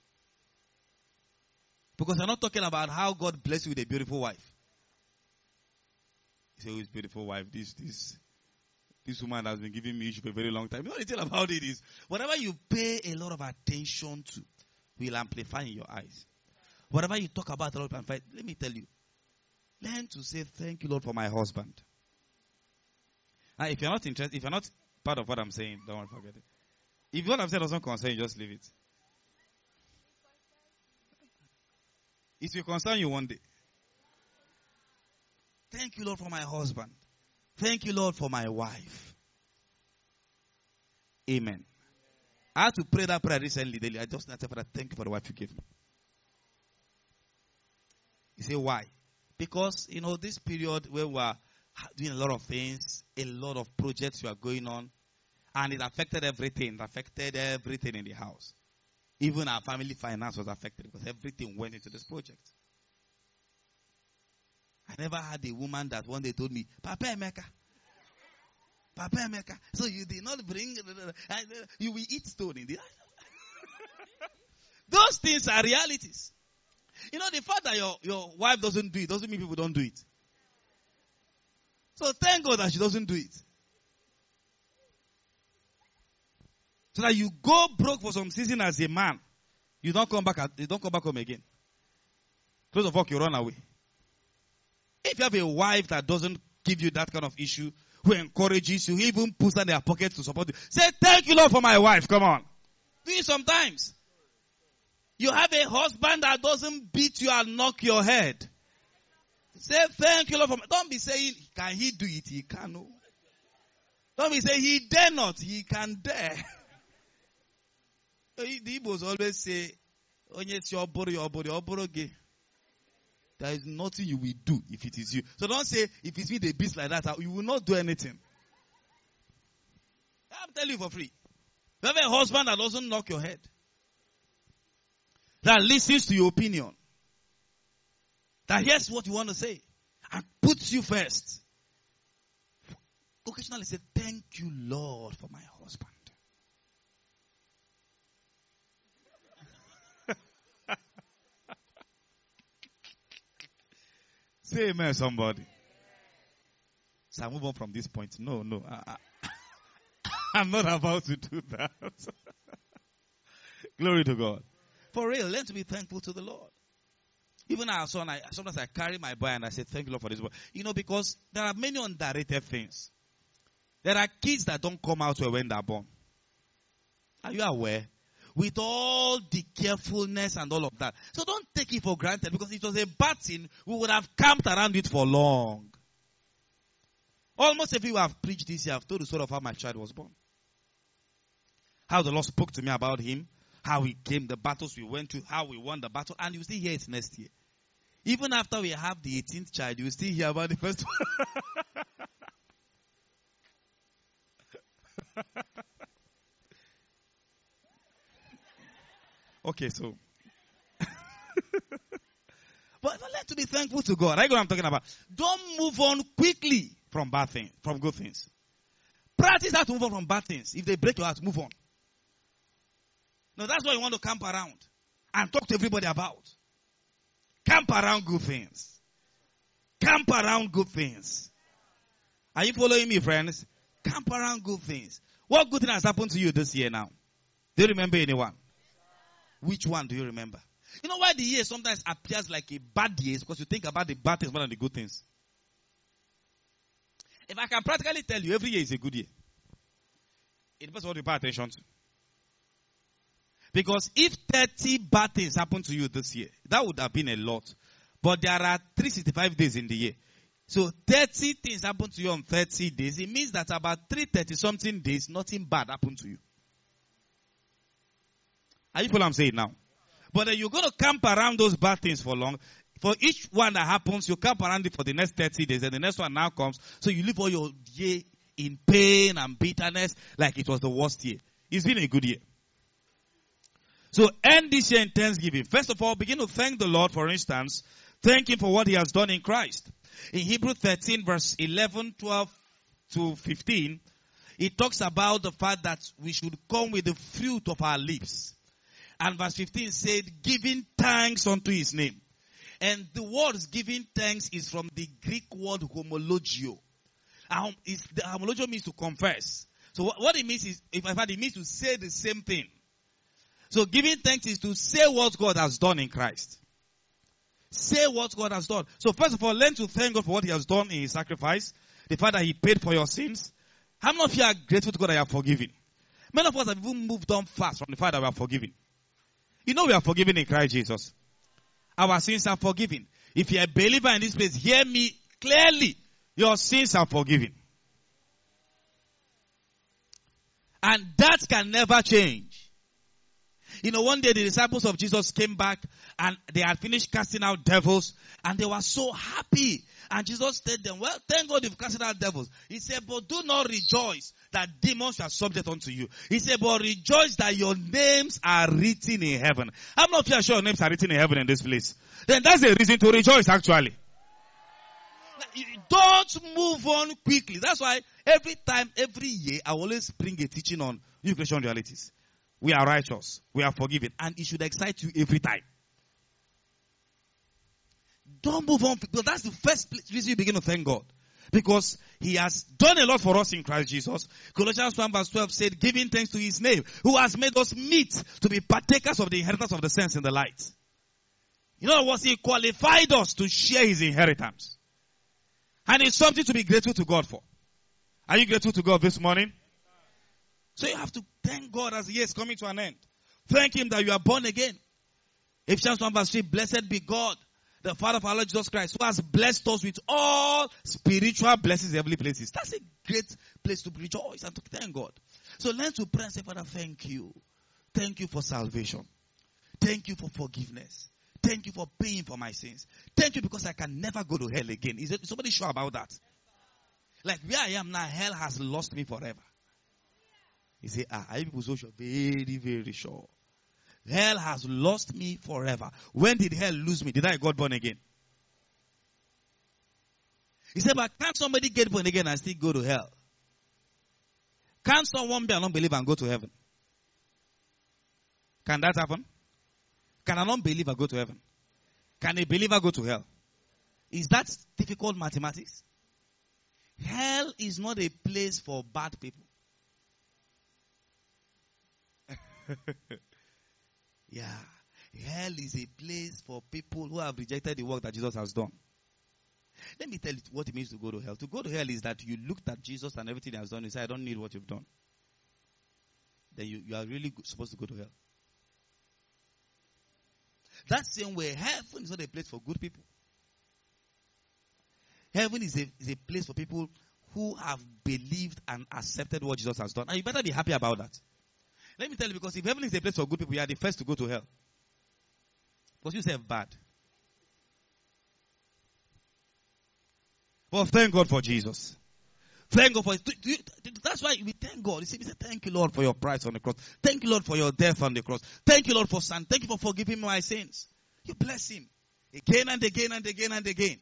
Speaker 3: Because you're not talking about how God blessed you with a beautiful wife. You say, oh, it's beautiful wife. This, this, this woman has been giving me issue for a very long time. You know, the thing about it is, whatever you pay a lot of attention to will amplify in your eyes. Whatever you talk about, a lot of amplify. Let me tell you, Learn to say, thank you, Lord, for my husband. Now, if you're not interested, if you're not part of what I'm saying, don't forget it. If what I'm saying doesn't concern you, just leave it. It will concern you one day. Thank you, Lord, for my husband. Thank you, Lord, for my wife. Amen. I had to pray that prayer recently. Daily. I just said, Father, thank you for the wife you gave me. You say, why? Because, you know, this period where we are doing a lot of things, a lot of projects were going on, and it affected everything. It affected everything in the house. Even our family finance was affected because everything went into this project. I never had a woman that one day told me, Papa Emeka, Papa Emeka, so you did not bring, you will eat stone in the Those things are realities. You know, the fact that your, your wife doesn't do it doesn't mean people don't do it. So thank God that she doesn't do it. So that you go broke for some season as a man, you don't come back. At, you don't come back home again. Close the fuck, you run away. If you have a wife that doesn't give you that kind of issue, who encourages you, who even puts in their pocket to support you, say thank you, Lord, for my wife. Come on, do it sometimes. You have a husband that doesn't beat you and knock your head. Say thank you, Lord, for my. Don't be saying, can he do it? He can. No. Don't be saying he dare not. He can dare. The Igbos always say, there is nothing you will do if it is you. So don't say, if it's me, they beat like that, you will not do anything. I'm telling you for free. You have a husband that doesn't knock your head, that listens to your opinion, that hears what you want to say, and puts you first. Occasionally say, thank you, Lord, for my husband. Say amen, somebody. So I move on from this point. No, no. I, I, I'm not about to do that. Glory to God. For real, learn to be thankful to the Lord. Even our son, I, sometimes I carry my boy and I say, thank you, Lord, for this boy. You know, because there are many underrated things. There are kids that don't come out when they're born. Are you aware? With all the carefulness and all of that. So don't take it for granted, because if it was a bad thing, we would have camped around it for long. Almost every way I've preached this year, I've told the story of how my child was born. How the Lord spoke to me about him. How he came, the battles we went to, how we won the battle. And you still hear it next year. Even after we have the eighteenth child, you will still hear about the first one. Okay, so. But learn to be thankful to God. I know what I'm talking about. Don't move on quickly from bad things, from good things. Practice how to move on from bad things. If they break your heart, move on. No, that's what you want to camp around and talk to everybody about. Camp around good things. Camp around good things. Are you following me, friends? Camp around good things. What good thing has happened to you this year now? Do you remember anyone? Which one do you remember? You know why the year sometimes appears like a bad year? It's because you think about the bad things more than the good things. If I can practically tell you, every year is a good year. It depends on what you pay attention to. Because if thirty bad things happen to you this year, that would have been a lot. But there are three hundred sixty-five days in the year. So thirty things happen to you on thirty days. It means that about three hundred thirty something days, nothing bad happened to you. Are you following what I'm saying now? But then you're going to camp around those bad things for long. For each one that happens, you camp around it for the next thirty days. And the next one now comes. So you live all your year in pain and bitterness like it was the worst year. It's been a good year. So end this year in thanksgiving. First of all, begin to thank the Lord, for instance. Thank Him for what He has done in Christ. In Hebrews thirteen, verse eleven, twelve to fifteen, it talks about the fact that we should come with the fruit of our lips. And verse fifteen said, giving thanks unto His name. And the word giving thanks is from the Greek word homologio. Um, the homologio means to confess. So what, what it means is, if I've had, it means to say the same thing. So giving thanks is to say what God has done in Christ. Say what God has done. So first of all, learn to thank God for what He has done in His sacrifice. The fact that He paid for your sins. How many of you are grateful to God that you are forgiven? Many of us have even moved on fast from the fact that we are forgiven. You know we are forgiven in Christ Jesus. Our sins are forgiven. If you are a believer in this place, hear me clearly. Your sins are forgiven. And that can never change. You know, one day the disciples of Jesus came back and they had finished casting out devils and they were so happy. And Jesus told them, well, thank God you've casted out devils. He said, but do not rejoice that demons are subject unto you. He said, but rejoice that your names are written in heaven. How many of you are sure your names are written in heaven in this place? Then that's a reason to rejoice actually. Don't move on quickly. That's why every time, every year, I always bring a teaching on new creation realities. We are righteous. We are forgiven. And it should excite you every time. Don't move on. Because that's the first reason you begin to thank God. Because He has done a lot for us in Christ Jesus. Colossians one verse twelve said, giving thanks to His name, who has made us meet to be partakers of the inheritance of the saints in the light. You know what? He qualified us to share His inheritance. And it's something to be grateful to God for. Are you grateful to God this morning? So you have to thank God as the year is coming to an end. Thank Him that you are born again. Ephesians one verse three, blessed be God, the Father of our Lord Jesus Christ, who has blessed us with all spiritual blessings in heavenly places. That's a great place to rejoice and to thank God. So learn to pray and say, Father, thank you. Thank you for salvation. Thank you for forgiveness. Thank you for paying for my sins. Thank you because I can never go to hell again. Is somebody sure about that? Like where I am now, hell has lost me forever. You say, ah, are you people so sure? Very, very sure. Hell has lost me forever. When did hell lose me? Did I got born again? He said, but can't somebody get born again and still go to hell? Can't someone be an unbeliever and go to heaven? Can that happen? Can an unbeliever go to heaven? Can a believer go to hell? Is that difficult mathematics? Hell is not a place for bad people. Yeah. Hell is a place for people who have rejected the work that Jesus has done. Let me tell you what it means to go to hell. To go to hell is that you looked at Jesus and everything he has done. You say, I don't need what you've done. Then you, you are really supposed to go to hell. That same way, heaven is not a place for good people. Heaven is a, is a place for people who have believed and accepted what Jesus has done. And you better be happy about that. Let me tell you, because if heaven is a place for good people, you are the first to go to hell. Because you say bad. Well, thank God for Jesus. Thank God for it. That's why we thank God. You see, we say, thank you, Lord, for your price on the cross. Thank you, Lord, for your death on the cross. Thank you, Lord, for sin. Thank you for forgiving my sins. You bless Him again and again and again and again.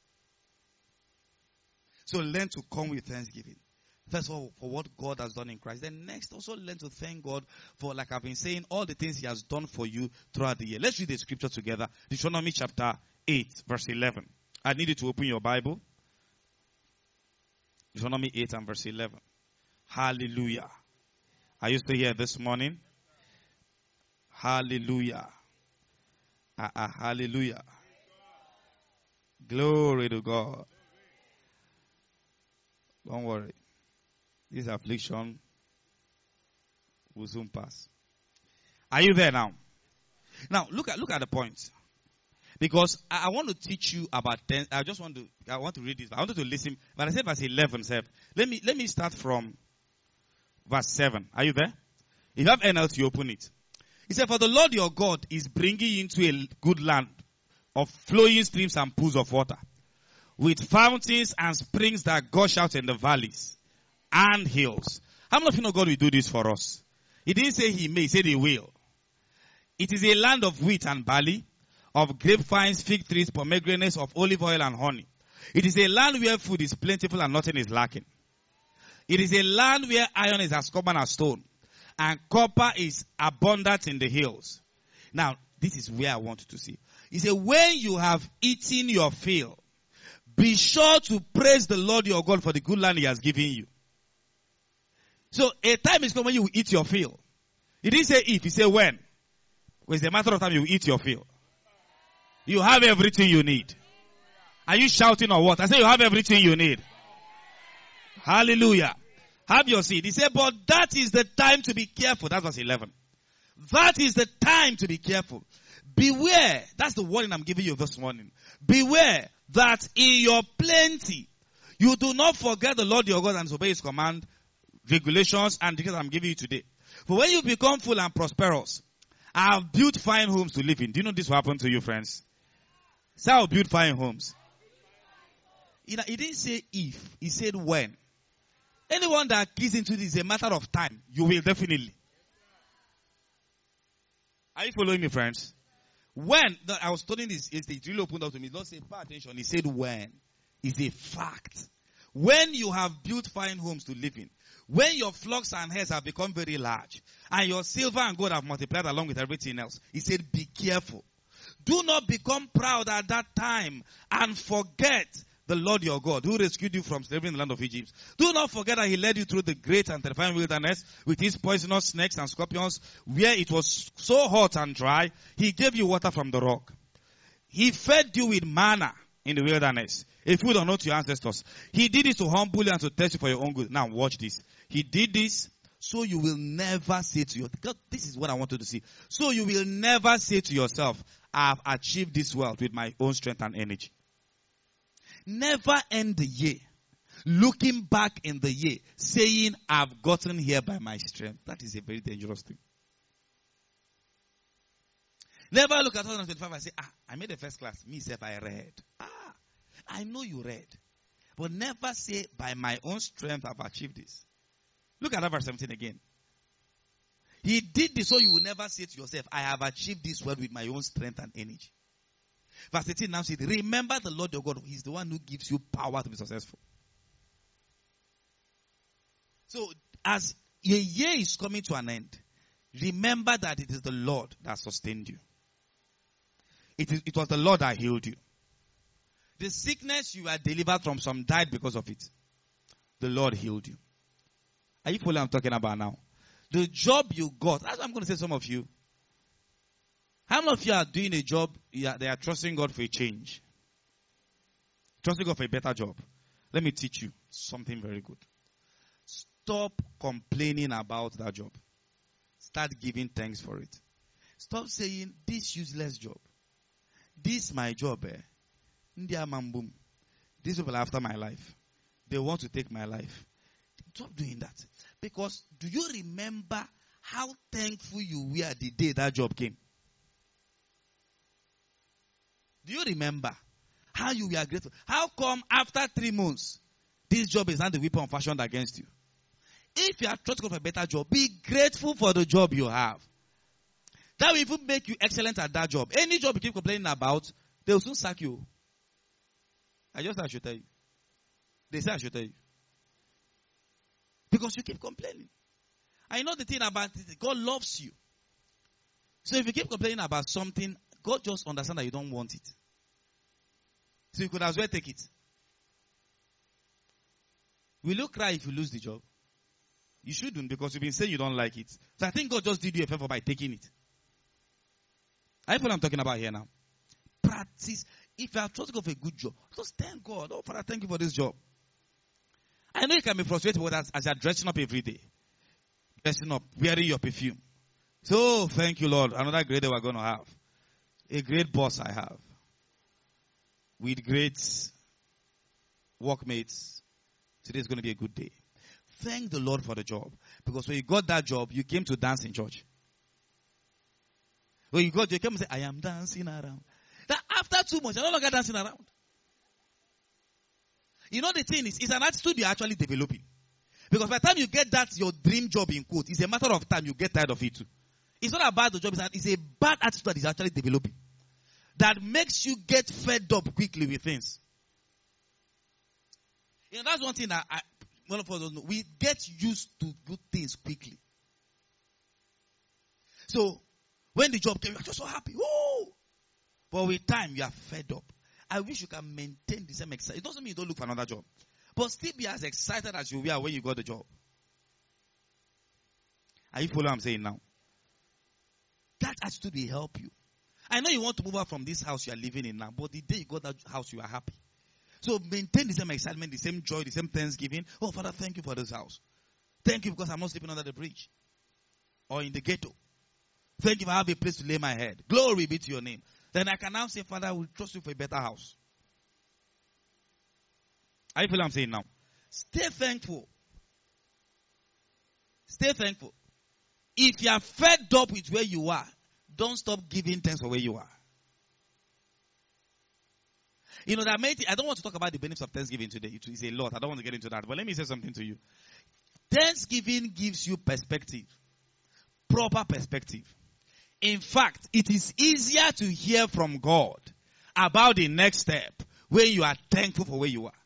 Speaker 3: So learn to come with thanksgiving. First of all, for what God has done in Christ. Then next, also learn to thank God for, like I've been saying, all the things He has done for you throughout the year. Let's read the scripture together. Deuteronomy chapter eight, verse eleven. I need you to open your Bible. Deuteronomy eight and verse eleven. Hallelujah. Are you still here this morning? Hallelujah. Uh, uh, hallelujah. Glory to God. Don't worry. This affliction will soon pass. Are you there now? Now, look at look at the point. Because I, I want to teach you about ten. I just want to I want to read this. I wanted to listen. But I said verse eleven. Said, let me let me start from verse seven. Are you there? If you have N L T, you open it. He said, for the Lord your God is bringing you into a good land of flowing streams and pools of water, with fountains and springs that gush out in the valleys and hills. How many of you know God will do this for us? He didn't say He may, He said He will. It is a land of wheat and barley, of grapevines, fig trees, pomegranates, of olive oil and honey. It is a land where food is plentiful and nothing is lacking. It is a land where iron is as common as stone, and copper is abundant in the hills. Now, this is where I want you to see. He said, when you have eaten your fill, be sure to praise the Lord your God for the good land He has given you. So, a time is coming when you will eat your fill. He didn't say if, He said when. Well, it's a matter of time you will eat your fill. You have everything you need. Are you shouting or what? I say you have everything you need. Hallelujah. Have your seed. He said, but that is the time to be careful. That was eleven. That is the time to be careful. Beware. That's the warning I'm giving you this morning. Beware that in your plenty, you do not forget the Lord your God and disobey his command, regulations, and decrees I'm giving you today. For when you become full and prosperous, I have built fine homes to live in. Do you know this will happen to you, friends? Say, I'll build fine homes. He didn't say if, he said when. Anyone that keys into this is a matter of time. You will definitely. Are you following me, friends? When, the, I was studying this, it really opened up to me. Don't say, pay attention. He said when. It's a fact. When you have built fine homes to live in, when your flocks and herds have become very large, and your silver and gold have multiplied along with everything else, he said, be careful. Do not become proud at that time and forget the Lord your God, who rescued you from slavery in the land of Egypt. Do not forget that he led you through the great and terrifying wilderness with his poisonous snakes and scorpions, where it was so hot and dry, he gave you water from the rock. He fed you with manna in the wilderness, a food unknown to your ancestors. He did it to humble you and to test you for your own good. Now watch this. He did this so you will never say to yourself, God, this is what I want you to see. So you will never say to yourself, I have achieved this wealth with my own strength and energy. Never end the year looking back in the year saying, I've gotten here by my strength. That is a very dangerous thing. Never look at twenty twenty-five and say, ah, I made the first class. Me, self, I read. Ah, I know you read. But never say, by my own strength, I've achieved this. Look at that verse seventeen again. He did this so you will never say to yourself, I have achieved this word with my own strength and energy. Verse eighteen now says, remember the Lord your God. He's the one who gives you power to be successful. So, as a year is coming to an end, remember that it is the Lord that sustained you. It, is, it was the Lord that healed you. The sickness you were delivered from, some died because of it. The Lord healed you. Are you following what I'm talking about now? The job you got, that's what I'm going to say to some of you. How many of you are doing a job, yeah, they are trusting God for a change? Trusting God for a better job. Let me teach you something very good. Stop complaining about that job. Start giving thanks for it. Stop saying, this useless job. This my job, eh? India Mambum. These people are after my life. They want to take my life. Stop doing that. Because do you remember how thankful you were the day that job came? Do you remember how you were grateful? How come after three months, this job is not the weapon fashioned against you? If you are trying to go for a better job, be grateful for the job you have. That will even make you excellent at that job. Any job you keep complaining about, they will soon sack you. I just I should tell you. They say I should tell you. Because you keep complaining. I know the thing about it, God loves you. So if you keep complaining about something, God just understands that you don't want it. So you could as well take it. Will you cry if you lose the job? You shouldn't, because you've been saying you don't like it. So I think God just did you a favor by taking it. I know what I'm talking about here now. Practice. If you are trying to go for a good job, just thank God. Oh, Father, thank you for this job. I know you can be frustrated with that as you're dressing up every day. Dressing up, wearing your perfume. So, thank you, Lord. Another great day we're going to have. A great boss I have. With great workmates. Today's going to be a good day. Thank the Lord for the job. Because when you got that job, you came to dance in church. When you got, you came and said, I am dancing around. That after two months, you're no longer dancing around. You know the thing is, it's an attitude you're actually developing. Because by the time you get that, your dream job in quote, it's a matter of time you get tired of it too. It's not about the job, it's a bad attitude that is actually developing. That makes you get fed up quickly with things. You know, that's one thing that I, one of us don't know. We get used to good things quickly. So, when the job came, you're just so happy. Woo! But with time, you are fed up. I wish you can maintain the same excitement. It doesn't mean you don't look for another job. But still be as excited as you were when you got the job. Are you following what I'm saying now? That attitude will help you.
Speaker 2: I know you want to move out from this house you are living in now, but the day you got that house, you are happy. So maintain the same excitement, the same joy, the same thanksgiving. Oh, Father, thank you for this house. Thank you because I'm not sleeping under the bridge or in the ghetto. Thank you for having a place to lay my head. Glory be to your name. Then I can now say, Father, I will trust you for a better house. Are you feeling what I'm saying now? Stay thankful. Stay thankful. If you are fed up with where you are, don't stop giving thanks for where you are. You know, that made it, I don't want to talk about the benefits of Thanksgiving today. It is a lot. I don't want to get into that. But let me say something to you. Thanksgiving gives you perspective. Proper perspective. In fact, it is easier to hear from God about the next step when you are thankful for where you are.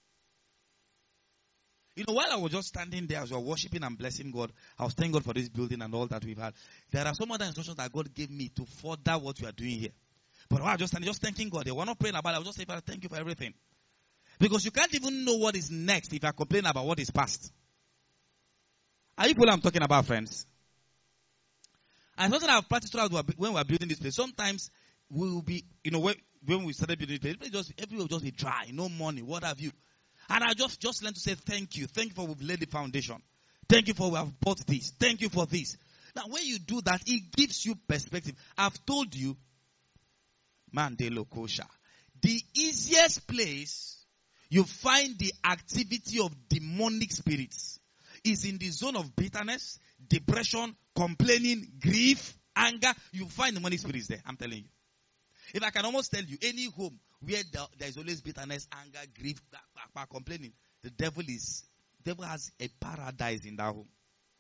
Speaker 2: You know, while I was just standing there as we were worshiping and blessing God, I was thanking God for this building and all that we've had. There are some other instructions that God gave me to further what we are doing here. But while I was just standing, just thanking God, they were not praying about it. I was just saying, Father, thank you for everything. Because you can't even know what is next if you are complaining about what is past. Are you people I'm talking about, friends? And something I've practiced throughout when we are building this place. Sometimes we will be, you know, when, when we started building this place, just, everyone will just be dry, no money, what have you. And I just, just learned to say thank you. Thank you for we've laid the foundation. Thank you for we have bought this. Thank you for this. Now, when you do that, it gives you perspective. I've told you, Mandelo Kosha, the easiest place you find the activity of demonic spirits is in the zone of bitterness, depression, complaining, grief, anger. You find demonic spirits there, I'm telling you. If I can almost tell you, any home where there is always bitterness, anger, grief, complaining, the devil is, devil has a paradise in that home.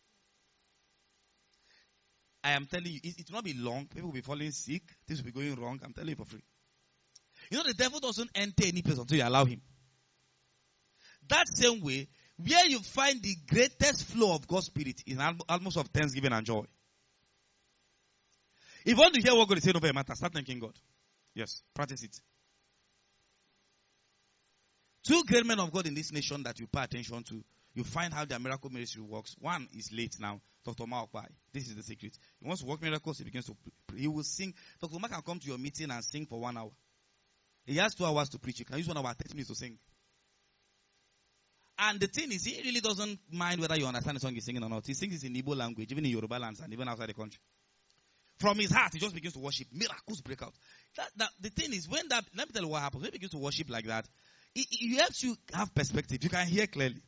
Speaker 2: I am telling you, it, it will not be long. People will be falling sick. Things will be going wrong. I'm telling you for free. You know, the devil doesn't enter any place until you allow him. That same way, where you find the greatest flow of God's Spirit is almost of thanksgiving and joy. If you want to hear what God is saying over a matter, start thanking God. Yes, practice it. Two great men of God in this nation that you pay attention to, you find how their miracle ministry works. One is late now, Doctor Maokpai. This is the secret. He wants to work miracles, he begins to pray. He will sing. Doctor Mark can come to your meeting and sing for one hour. He has two hours to preach. He can use one hour, thirty minutes to sing. And the thing is, he really doesn't mind whether you understand the song he's singing or not. He sings it in Igbo language, even in Yoruba lands and even outside the country. From his heart, he just begins to worship. Miracles break out. That, that, the thing is, when that, let me tell you what happens. When he begins to worship like that, it, it helps you have perspective. You can hear clearly.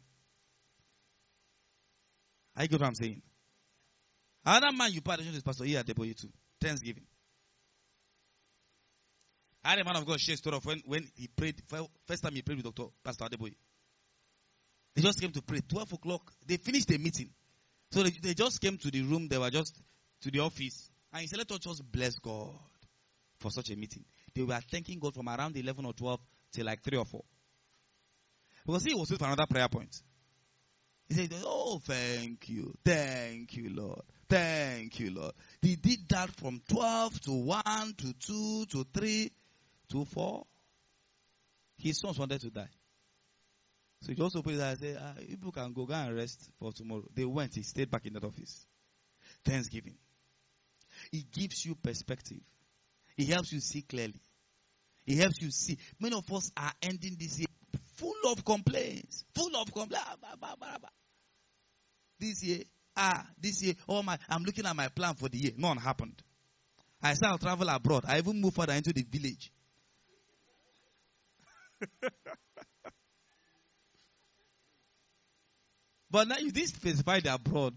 Speaker 2: Are you get what I'm saying? Another man you pay attention to is Pastor Iya Adeboye too. Thanksgiving. I had a man of God share a story of when, when he prayed, first time he prayed with Doctor Pastor Adeboye. They just came to pray. twelve o'clock. They finished the meeting. So they, they just came to the room. They were just to the office. And he said, let us just bless God for such a meeting. They were thanking God from around eleven or twelve till like three or four. Because he was with another prayer point. He said, oh, thank you. Thank you, Lord. Thank you, Lord. He did that from twelve to one to two to three to four. His sons wanted to die. So he also prayed that and said, ah, people can go, go and rest for tomorrow. They went. He stayed back in that office. Thanksgiving. It gives you perspective. It helps you see clearly. It helps you see. Many of us are ending this year full of complaints. Full of complaints. This year, ah, this year, oh my, I'm looking at my plan for the year. None happened. I said I'll travel abroad. I even moved further into the village. But now you didn't specify the abroad.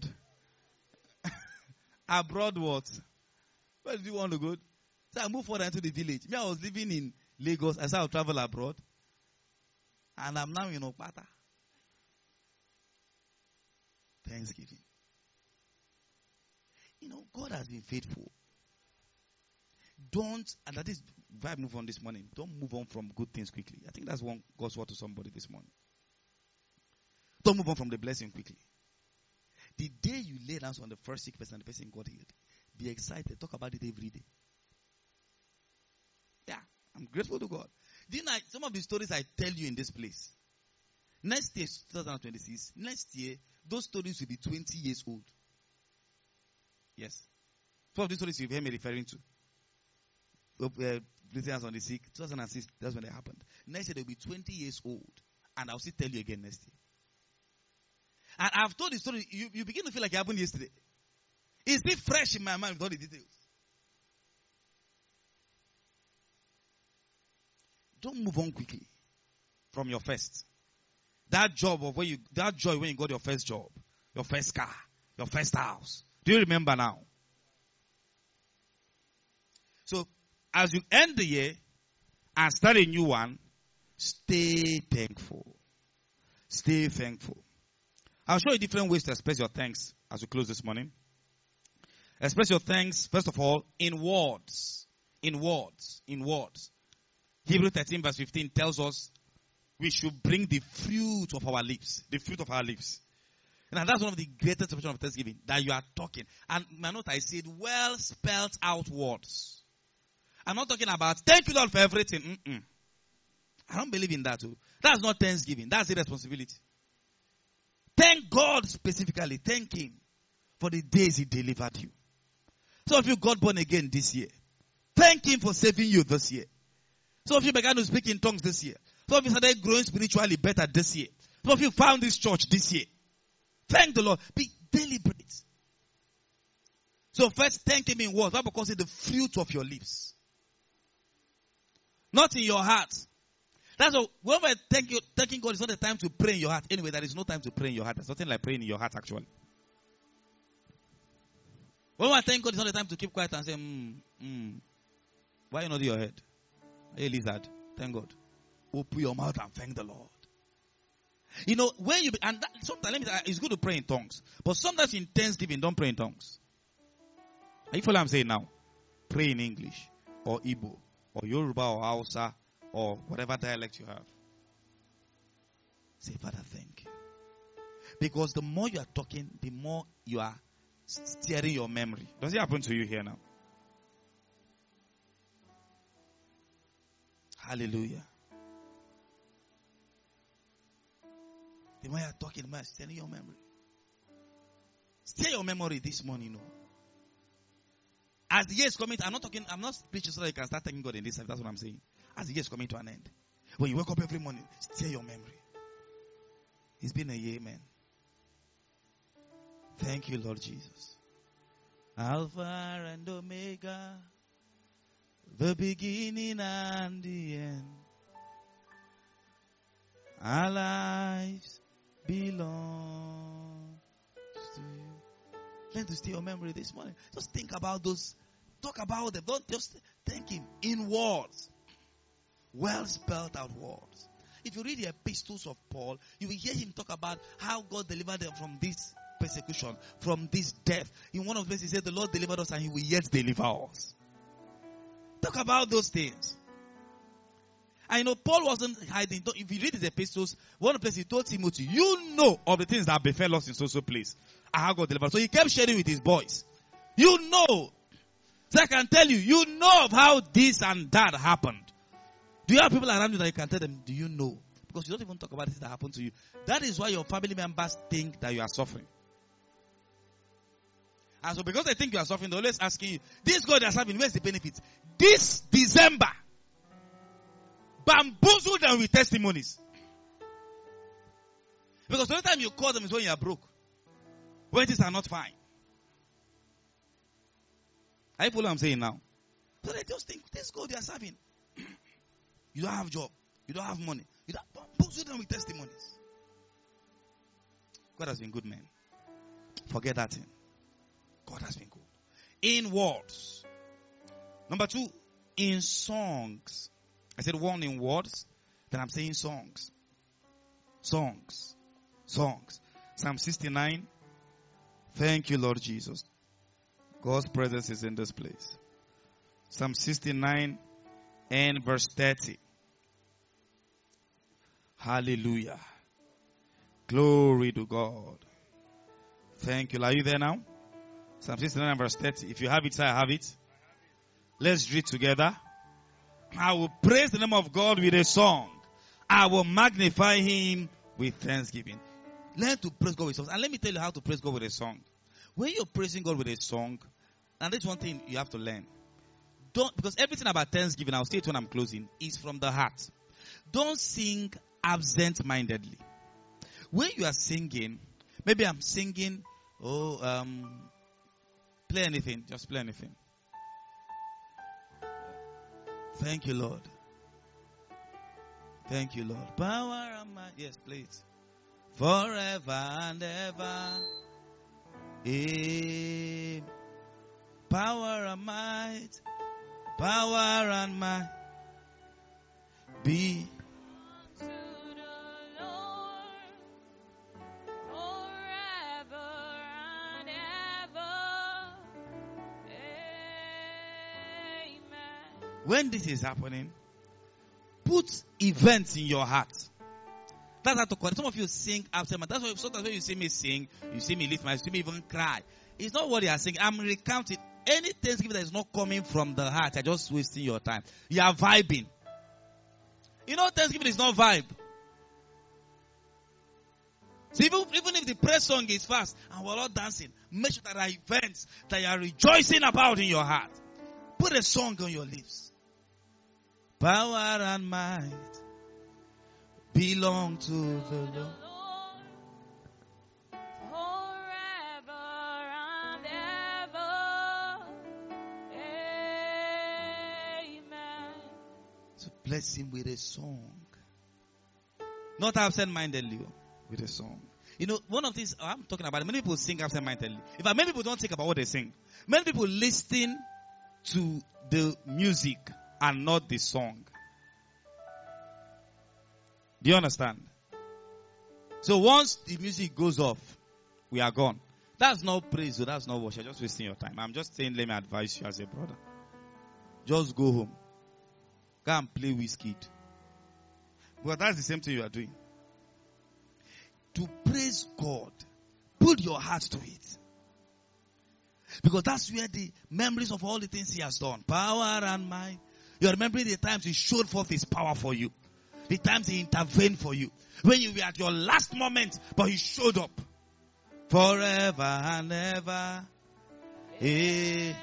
Speaker 2: Abroad what? Where do you want to go? So I moved further into the village. Me, I was living in Lagos. I said I'll travel abroad. And I'm now in Okpata. Thanksgiving. You know, God has been faithful. Don't, and that is why I move on this morning. Don't move on from good things quickly. I think that's one God's word to somebody this morning. Don't move on from the blessing quickly. The day you lay hands on the first sick person and the person got healed, be excited. Talk about it every day. Yeah, I'm grateful to God. Didn't I, some of the stories I tell you in this place, next year, twenty twenty-six, next year, those stories will be twenty years old. Yes. Some of these stories you've heard me referring to. uh, Christians on the sick. two thousand six, that's when it happened. Next year they'll be twenty years old. And I'll still tell you again next year. And I've told the story, you, you begin to feel like it happened yesterday. It's still fresh in my mind with all the details. Don't move on quickly from your first. That job of when you, that joy when you got your first job, your first car, your first house. Do you remember now? So, as you end the year and start a new one, stay thankful. Stay thankful. I'll show you different ways to express your thanks as we close this morning. Express your thanks, first of all, in words. In words. In words. Hebrews thirteen verse fifteen tells us we should bring the fruit of our lips. The fruit of our lips. And that's one of the greatest expressions of thanksgiving, that you are talking. And my note, I said, well spelled out words. I'm not talking about, thank you Lord for everything. Mm-mm. I don't believe in that too. That's not thanksgiving. That's irresponsibility. Thank God specifically. Thank Him for the days He delivered you. Some of you got born again this year. Thank Him for saving you this year. Some of you began to speak in tongues this year. Some of you started growing spiritually better this year. Some of you found this church this year. Thank the Lord. Be deliberate. So first, thank Him in words. Why? Because it's the fruit of your lips. Not in your heart. That's why when we're thanking, thanking God, it's not the time to pray in your heart. Anyway, there is no time to pray in your heart. There's nothing like praying in your heart, actually. When we're thanking God, it's not the time to keep quiet and say, hmm, hmm. Why you not in your head? Hey, lizard, thank God. Open your mouth and thank the Lord. You know, when you, and that, sometimes, let me, it's good to pray in tongues. But sometimes in thanksgiving, don't pray in tongues. Are you following what I'm saying now? Pray in English, or Igbo, or Yoruba, or Hausa, or whatever dialect you have. Say, Father, thank you. Because the more you are talking, the more you are steering your memory. Does it happen to you here now? Hallelujah. The more you are talking, the more you are steering your memory. Steer your memory this morning, you know. As the year is coming, I'm not talking, I'm not preaching so that you can start thanking God in this life. That's what I'm saying. As the year is coming to an end. When you wake up every morning, steer your memory. It's been a year, man. Thank you, Lord Jesus. Alpha and Omega, the beginning and the end. Our lives belong to you. Learn to steer your memory this morning. Just think about those. Talk about them. Don't just thank Him in words. Well spelled out words. If you read the epistles of Paul, you will hear him talk about how God delivered them from this persecution, from this death. In one of the places, he said, the Lord delivered us and He will yet deliver us. Talk about those things. I know Paul wasn't hiding. If you read his epistles, one of the places he told Timothy, you know of the things that befell us in so-so place, and how God delivered us. So he kept sharing with his boys. You know. So I can tell you, you know of how this and that happened. Do you have people around you that you can tell them, do you know? Because you don't even talk about things that happened to you. That is why your family members think that you are suffering. And so because they think you are suffering, they're always asking you, this God that's having, where's the benefit? This December, bamboozle them with testimonies. Because the only time you call them is when you are broke. When things are not fine. Are you following what I'm saying now? So they just think, this God they are serving. You don't have job. You don't have money. You don't bamboozle them with testimonies. God has been good, man. Forget that thing. God has been good. In words. Number two, in songs. I said one in words, then I'm saying songs. Songs. Songs. Psalm sixty-nine. Thank you, Lord Jesus. God's presence is in this place. Psalm sixty-nine and verse thirty. Hallelujah. Glory to God. Thank you. Are you there now? Psalm sixty-nine and verse thirty. If you have it, I have it. Let's read together. I will praise the name of God with a song. I will magnify Him with thanksgiving. Learn to praise God with songs. And let me tell you how to praise God with a song. When you're praising God with a song, and this one thing you have to learn. don't, because everything about Thanksgiving, I'll say it when I'm closing, is from the heart. Don't sing absent-mindedly. When you are singing, maybe I'm singing, oh, um, play anything, just play anything. Thank you, Lord. Thank you, Lord. Power and might. Yes, play it. Forever and ever. Amen. Power and might. Power and might. Be.
Speaker 4: To the Lord, forever and ever. Amen.
Speaker 2: When this is happening, put events in your heart. That's how to call it. Some of you sing after my. That's why sometimes when you see me sing, you see me lift my, you see me even cry. It's not what you are saying. I'm recounting. Any Thanksgiving that is not coming from the heart, you're just wasting your time. You are vibing. You know, Thanksgiving is not vibe. So even, even if the praise song is fast and we're all dancing, make sure there are events that you are rejoicing about in your heart. Put a song on your lips. Power and might belong to the Lord. So bless him with a song. Not absent-mindedly, with a song. You know, one of these, I'm talking about, many people sing absent-mindedly. In fact, many people don't think about what they sing. Many people listen to the music and not the song. Do you understand? So once the music goes off, we are gone. That's not praise, so that's not worship. You're just wasting your time. I'm just saying, let me advise you as a brother. Just go home. Go and play Wizkid. But that's the same thing you are doing. To praise God, put your heart to it. Because that's where the memories of all the things he has done, power and might. You're remembering the times he showed forth his power for you. The times he intervened for you. When you were at your last moment, but he showed up. Forever and ever. Amen.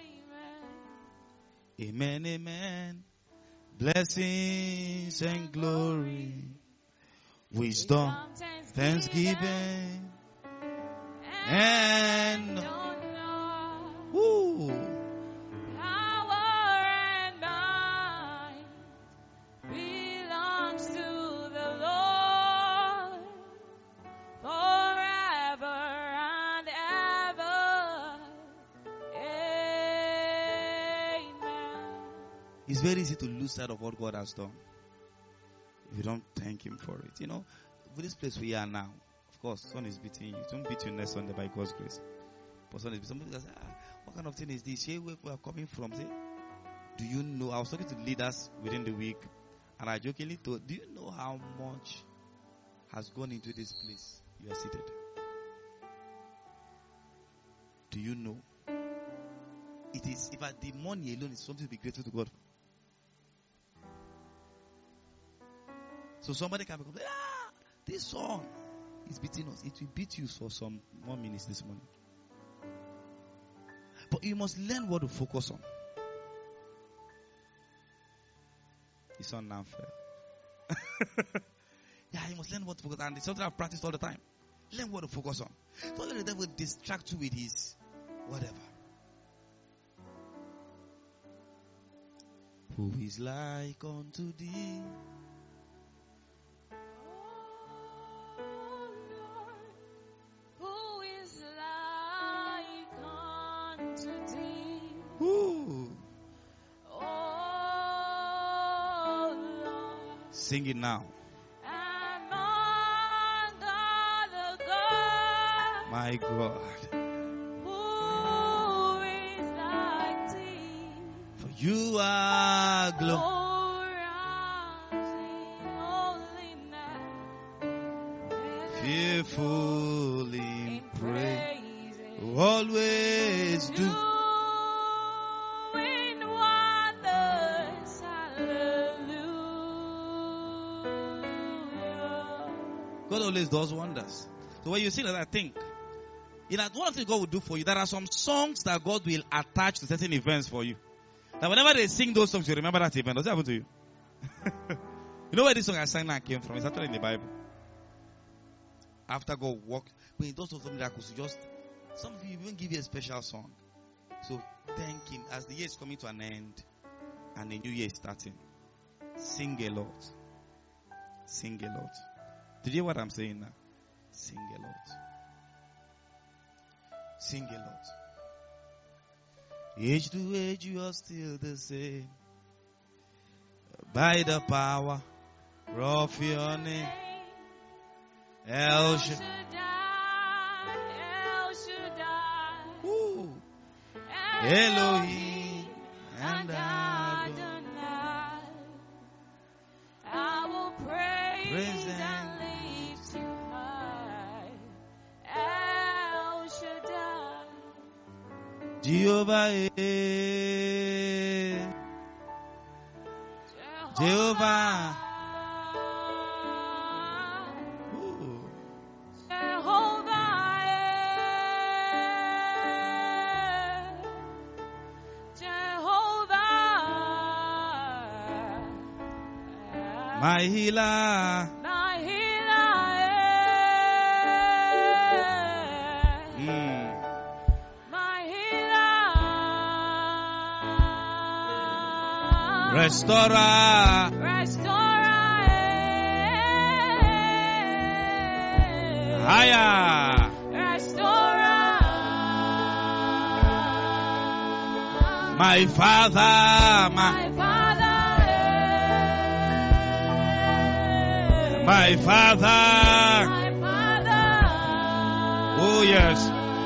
Speaker 2: Amen, amen. Blessings and glory. Wisdom, thanksgiving. And woo. It's very easy to lose sight of what God has done if you don't thank him for it. You know, with this place we are now, of course, sun is beating you. Don't beat you next Sunday by God's grace. But sun is beating. Some people say, ah, what kind of thing is this? Where we are coming from? Say, do you know? I was talking to leaders within the week, and I jokingly told, do you know how much has gone into this place? You are seated. Do you know? It is, if the money alone is something to be grateful to God for. So somebody can become, ah, this song is beating us. It will beat you for some more minutes this morning. But you must learn what to focus on. It's on now fair. Yeah, you must learn what to focus on. And it's something I've practiced all the time. Learn what to focus on. Don't let the devil distract you with his whatever. Who is like unto thee? Sing it now. My God.
Speaker 4: Who is like thee?
Speaker 2: For you are glorious. Fearful in praise. Always do. God always does wonders. So when you see that, I think, you know, one of the things God will do for you, there are some songs that God will attach to certain events for you.
Speaker 3: Now, whenever they sing those songs, you remember that event. Does that happen to you? You know where this song I sang now came from? It's actually in the Bible. After God walked, when he does something miracles, you just, some of you even give you a special song. So thank him. As the year is coming to an end and the new year is starting, sing a lot. Sing a lot. Did you hear what I'm saying now? Sing a lot. Sing a lot. Age to age, you are still the same. By the power of your name, El Shaddai,
Speaker 4: El Shaddai,
Speaker 3: Ooh. Elohim and
Speaker 4: Adonai.
Speaker 3: Adonai.
Speaker 4: I will praise,
Speaker 3: Praise
Speaker 4: and
Speaker 3: and
Speaker 4: lift you high. El Shaddai.
Speaker 3: Jehovah, eh. Jehovah. Ooh.
Speaker 4: Jehovah, Jehovah,
Speaker 3: My healer.
Speaker 4: my healer,
Speaker 3: Mm.
Speaker 4: my healer,
Speaker 3: Restorer.
Speaker 4: restorer,
Speaker 3: Higher.
Speaker 4: restorer,
Speaker 3: My Father. My,
Speaker 4: my Father,
Speaker 3: my Father.
Speaker 4: my Father,
Speaker 3: Oh yes.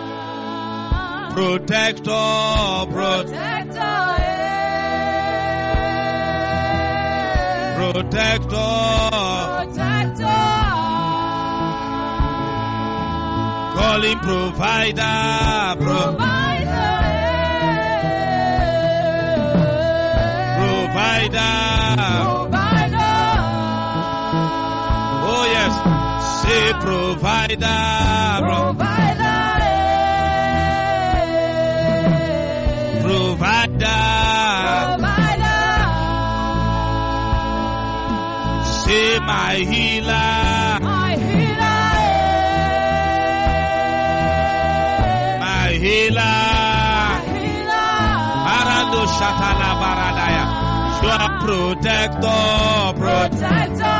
Speaker 3: Protector. Pro-
Speaker 4: protector,
Speaker 3: protector.
Speaker 4: protector,
Speaker 3: Calling provider. Pro-
Speaker 4: provider,
Speaker 3: provider.
Speaker 4: provider,
Speaker 3: Oh yes. Say provider. Pro-
Speaker 4: provider,
Speaker 3: provider.
Speaker 4: provider,
Speaker 3: Say my healer.
Speaker 4: my healer,
Speaker 3: My healer.
Speaker 4: healer,
Speaker 3: Marando Shatala Baradaya. You are protector. Pro-
Speaker 4: protector,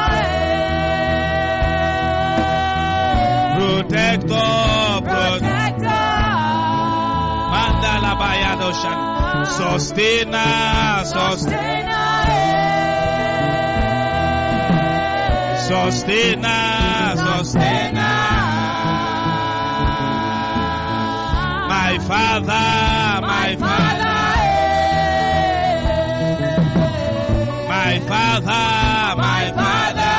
Speaker 3: protector. Pro-
Speaker 4: protector,
Speaker 3: Mandala Bayado Shan. Sustainer. Sus- sustainer. Sustainer. My Father. My Father. My Father. My Father.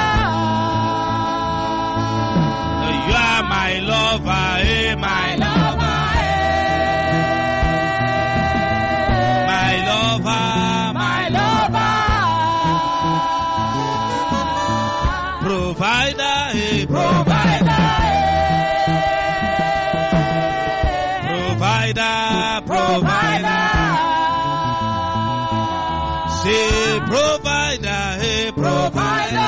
Speaker 3: You are my lover. Eh, my lover. My lover. My provider. Eh, provider. Provider. Provider. Say provider. Eh, provider.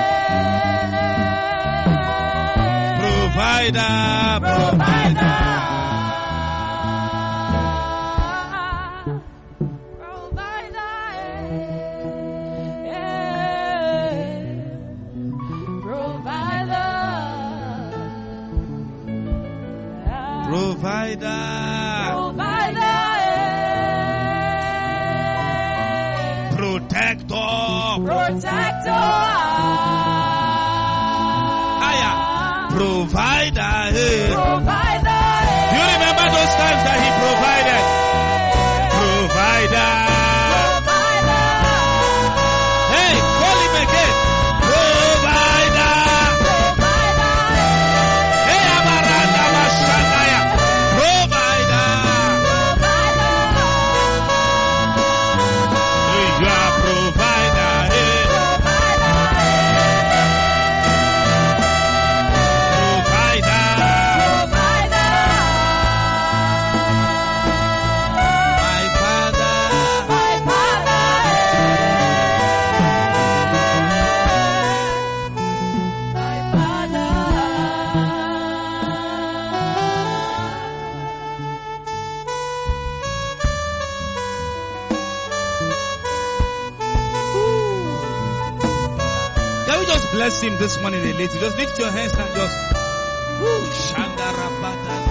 Speaker 3: Provider. Provider. Provider. Protector.
Speaker 4: Protector.
Speaker 3: Higher. Provider. Eh.
Speaker 4: Provider.
Speaker 3: You remember those times that he provided? Provider.
Speaker 4: Provider.
Speaker 3: Hey, call him again. Provider.
Speaker 4: Provider.
Speaker 3: Hey, Amaranda Mashandaya. Provider.
Speaker 4: Provider.
Speaker 3: You are provider. Hey. bless him this morning a little. Just lift your hands and just woo, Shandarabata.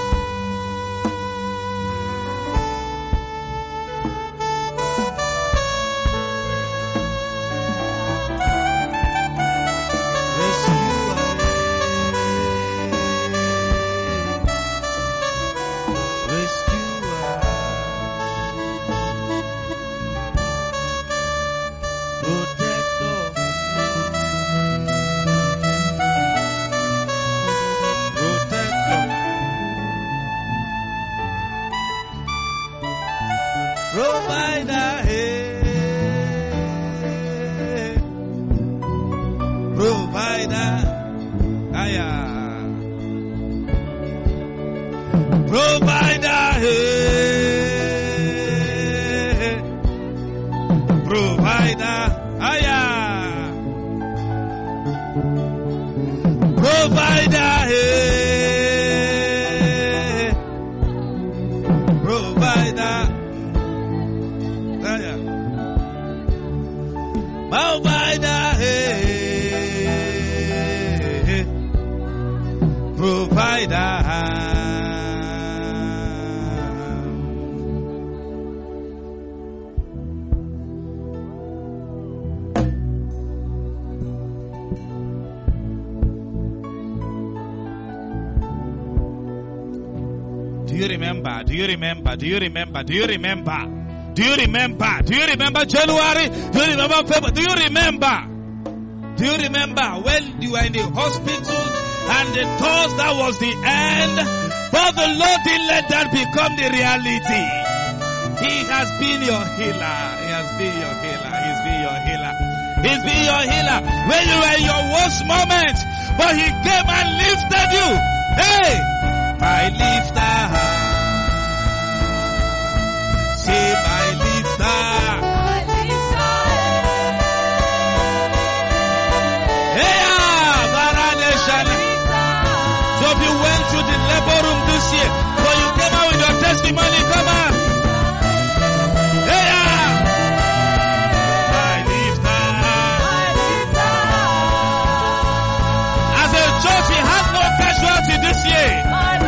Speaker 3: Do you remember? Do you remember? Do you remember? Do you remember? Do you remember? Do you remember January? Do you remember February? Do you remember? Do you remember when you were in the hospital and they thought that was the end? But the Lord didn't let that become the reality. He has been your healer. He has been your healer. He's been your healer. He's been your healer. When you were in your worst moment, but He came and lifted you. Hey! My lifter, say my lifter, my lifter, hey, Baraneshana. So if you went to the labor room this year, but you came out with your testimony, come on, hey, my lifter, my lifter. As a church, we had no casualty this year.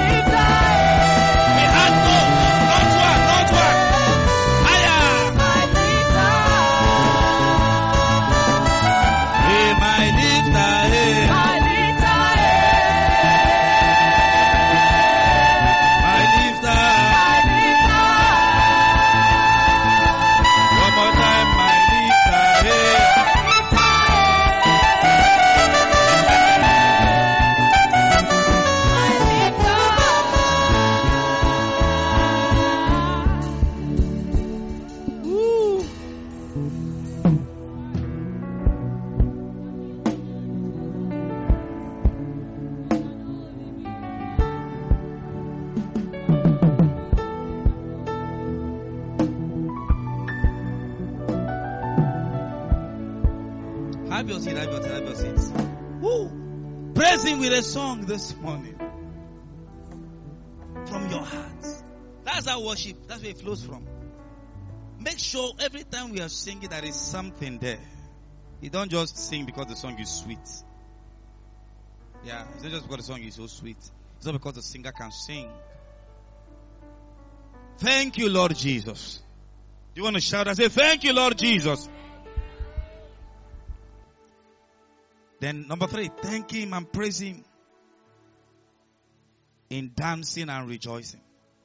Speaker 3: Have your seat, have your seat, have your seats. Woo! Praise Him with a song this morning. From your heart. That's our worship. That's where it flows from. Make sure every time we are singing there is something there. You don't just sing because the song is sweet. Yeah, it's not just because the song is so sweet. It's not because the singer can sing. Thank you, Lord Jesus. Do you want to shout and say, thank you, Lord Jesus? Then number three, thank Him and praise Him in dancing and rejoicing.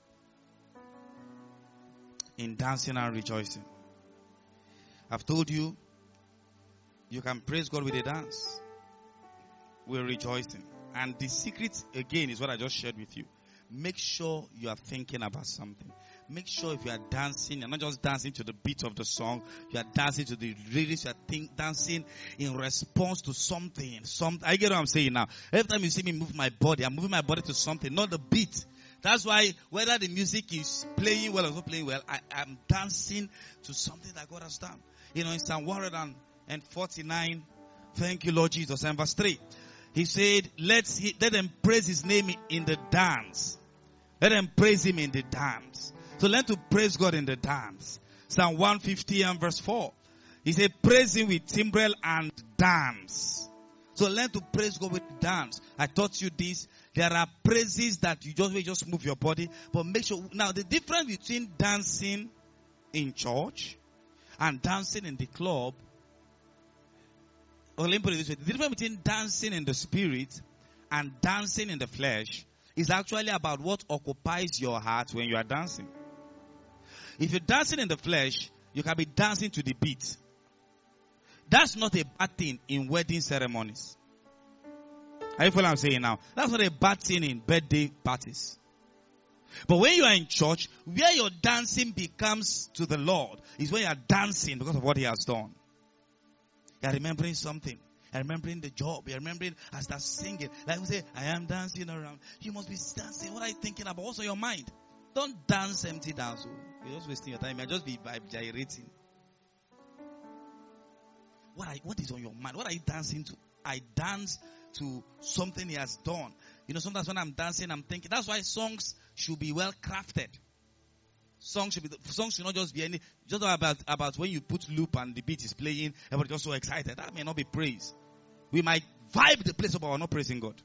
Speaker 3: In dancing and rejoicing. I've told you, you can praise God with a dance. We're rejoicing. And the secret, again, is what I just shared with you. Make sure you are thinking about something. Make sure if you are dancing, you're not just dancing to the beat of the song. You are dancing to the lyrics. You are think, dancing in response to something. Some, I get what I'm saying now. Every time you see me move my body, I'm moving my body to something, not the beat. That's why whether the music is playing well or not playing well, I am dancing to something that God has done. You know, in Psalm one forty-nine, thank you, Lord Jesus. And verse three, He said, Let's, let them praise His name in the dance. Let them praise Him in the dance. So learn to praise God in the dance. Psalm one fifty and verse four. He said, praise Him with timbrel and dance. So learn to praise God with dance. I taught you this. There are praises that you just, you just move your body. But make sure, now the difference between dancing in church and dancing in the club, or let me put it this way, the difference between dancing in the spirit and dancing in the flesh is actually about what occupies your heart when you are dancing. If you're dancing in the flesh, you can be dancing to the beat. That's not a bad thing in wedding ceremonies. Are you following what I'm saying now? That's not a bad thing in birthday parties. But when you are in church, where your dancing becomes to the Lord is when you are dancing because of what He has done. You are remembering something. You are remembering the job. You are remembering as they're singing. Like we say, I am dancing around. You must be dancing. What are you thinking about? What's on your mind? Don't dance empty dance. You're just wasting your time. You're just be gyrating. What, are, what is on your mind? What are you dancing to? I dance to something He has done. You know, sometimes when I'm dancing, I'm thinking. That's why songs should be well crafted. Songs should be songs should not just be any just about about when you put loop and the beat is playing, everybody's just so excited. That may not be praise. We might vibe the place up, but we're not praising God.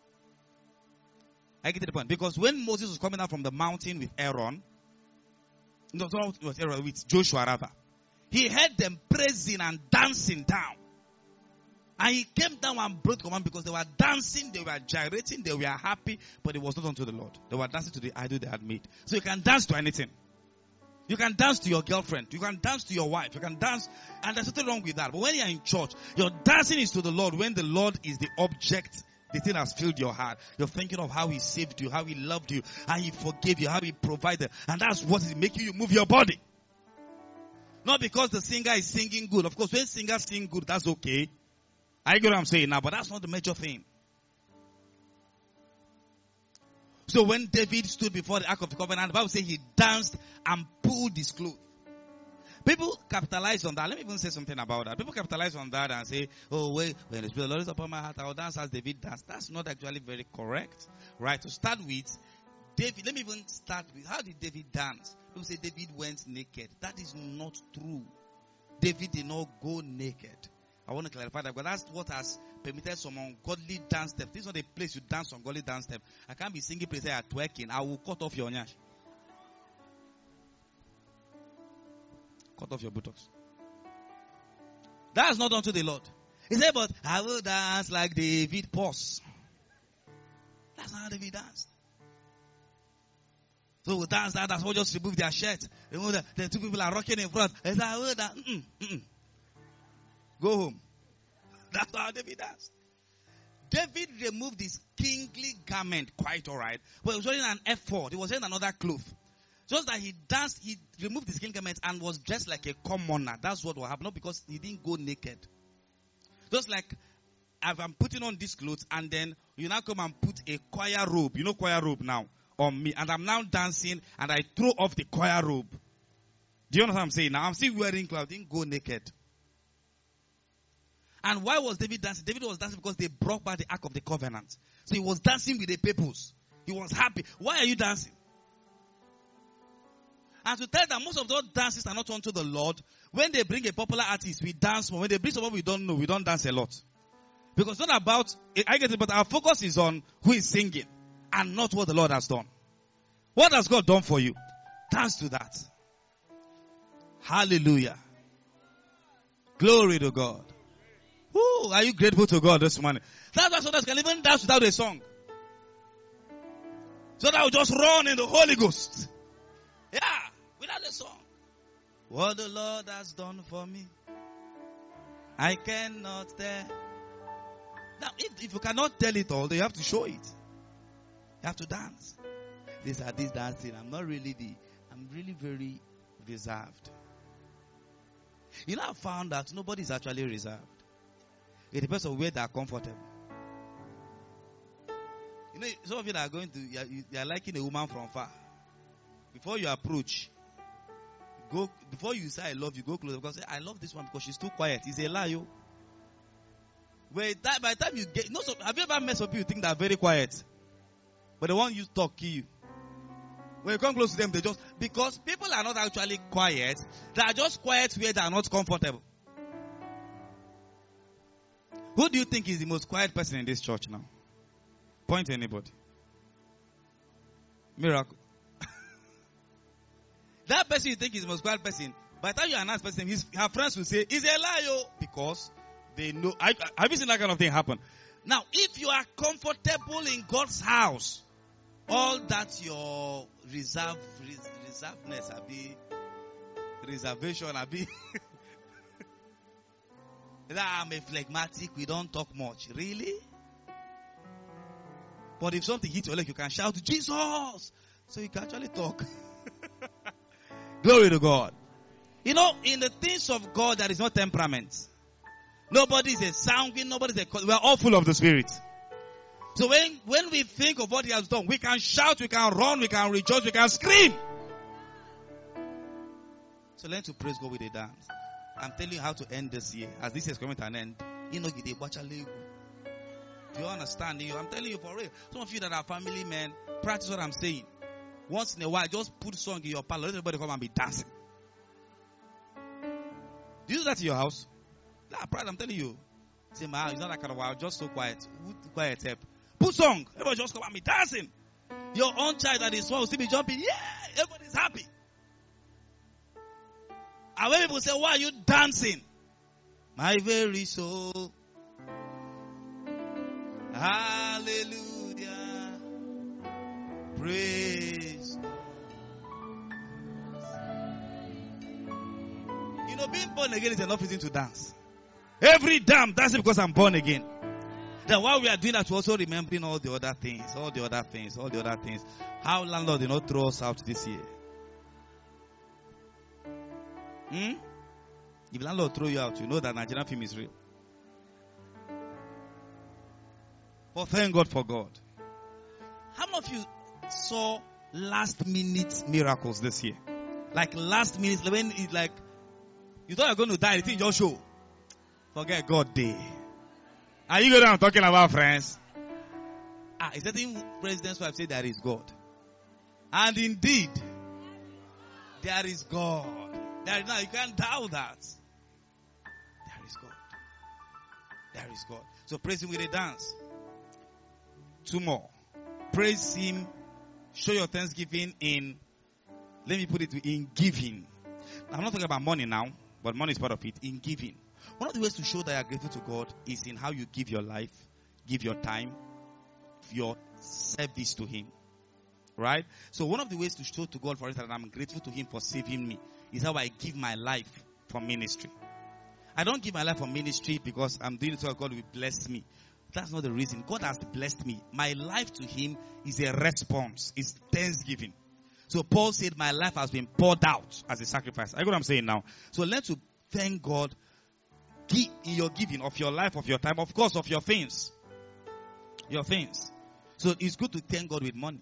Speaker 3: I get to the point. Because when Moses was coming out from the mountain with Aaron, no, not with Aaron, with Joshua rather, he heard them praising and dancing down. And he came down and brought command because they were dancing, they were gyrating, they were happy, but it was not unto the Lord. They were dancing to the idol they had made. So you can dance to anything. You can dance to your girlfriend. You can dance to your wife. You can dance, and there's nothing wrong with that. But when you're in church, your dancing is to the Lord. When the Lord is the object, the thing has filled your heart. You're thinking of how He saved you, how He loved you, how He forgave you, how He provided. And that's what is making you move your body. Not because the singer is singing good. Of course, when singers sing good, that's okay. I get what I'm saying now, but that's not the major thing. So when David stood before the Ark of the Covenant, the Bible says he danced and pulled his clothes. People capitalize on that. Let me even say something about that. People capitalize on that and say, oh, wait, when the Spirit of the Lord is upon my heart, I will dance as David danced. That's not actually very correct. Right? To start with, David, let me even start with, how did David dance? People say David went naked. That is not true. David did not go naked. I want to clarify that because that's what has permitted some ungodly dance steps. This is not a place you dance ungodly dance steps. I can't be singing praise at twerking. I will cut off your nyash. Cut off your buttocks. That's not unto the Lord. He said, but I will dance like David. Pause. That's not how David danced. So we'll dance that. That's what just remove their shirt. Remove the, the two people are rocking in front. He said, I will dance. Mm-mm, mm-mm. Go home. That's how David danced. David removed his kingly garment, quite alright. But he was wearing an ephod. He was wearing another cloth. Just that he danced, he removed his kingly garment and was dressed like a commoner. That's what will happen. Not because he didn't go naked. Just like if I'm putting on this clothes and then you now come and put a choir robe. You know choir robe now on me. And I'm now dancing and I throw off the choir robe. Do you understand what I'm saying? Now I'm still wearing clothes. I didn't go naked. And why was David dancing? David was dancing because they brought back the Ark of the Covenant. So he was dancing with the peoples. He was happy. Why are you dancing? And to tell that most of those dances are not unto the Lord, when they bring a popular artist, we dance more. When they bring someone we don't know, we don't dance a lot. Because it's not about, I get it, but our focus is on who is singing and not what the Lord has done. What has God done for you? Dance to that. Hallelujah. Glory to God. Woo, are you grateful to God this morning? That's why others can even dance without a song. So that will just run in the Holy Ghost. Yeah, without a song. What the Lord has done for me, I cannot tell. Now, if, if you cannot tell it all, then you have to show it. You have to dance. This are this dancing. I'm not really the, I'm really very reserved. You know, I found that nobody's actually reserved. It depends on where they are comfortable. You know, some of you that are going to, you are, you are liking a woman from far. Before you approach, go, before you say I love you, go closer. Because I love this one because she's too quiet. It's a lie, yo. By the time you get, no, so, have you ever met some people you think they're very quiet? But the one you talk, kill you. When you come close to them, they just, because people are not actually quiet. They are just quiet where they are not comfortable. Who do you think is the most quiet person in this church now? Point to anybody. Miracle. That person you think is the most quiet person, by the time you announce person, his, her friends will say, "He's a liar," because they know. I, I, have you seen that kind of thing happen? Now, if you are comfortable in God's house, all that your reserve, res, reservedness, abi, reservation, abi, that I'm a phlegmatic, we don't talk much. Really? But if something hits your leg, you can shout, "Jesus!" So you can actually talk. Glory to God. You know, in the things of God, there is no temperament. Nobody is a sanguine, nobody is a... We are all full of the Spirit. So when, when we think of what He has done, we can shout, we can run, we can rejoice, we can scream. So learn to praise God with a dance. I'm telling you how to end this year. As this is coming to an end. You know, you watch a leg. Do you understand? I'm telling you for real. Some of you that are family men, practice what I'm saying. Once in a while, just put song in your parlor. Let everybody come and be dancing. Do you do that in your house? Nah, pride, I'm telling you. Say, my house is not that kind of while, just so quiet. Quiet help. Put song. Everybody just come and be dancing. Your own child that is small will still be jumping. Yeah, everybody's happy. And when people say, "Why are you dancing?" My very soul. Hallelujah. Praise God. You know, being born again is enough reason to dance. Every damn dancing because I'm born again. Then while we are doing that, we're also remembering all the other things, all the other things, all the other things. How landlord did not throw us out this year. Hmm? If landlord throw you out, you know that Nigerian film is real. But thank God for God. How many of you saw last minute miracles this year? Like last minute, when it's like, you thought you're going to die, the thing just show. Forget God day. Are you going around talking about friends? Ah, a certain president's wife said there is God. And indeed, there is God. There is not, you can't doubt that. There is God. There is God. So praise Him with a dance. Two more. Praise Him. Show your thanksgiving in, let me put it in giving. I'm not talking about money now, but money is part of it. In giving. One of the ways to show that you are grateful to God is in how you give your life, give your time, your service to Him. Right? So one of the ways to show to God, for instance, that I'm grateful to Him for saving me is how I give my life for ministry. I don't give my life for ministry because I'm doing it so God will bless me. That's not the reason. God has blessed me. My life to Him is a response. It's thanksgiving. So Paul said, my life has been poured out as a sacrifice. I get what I'm saying now. So learn to thank God in your giving of your life, of your time, of course, of your things. Your things. So it's good to thank God with money.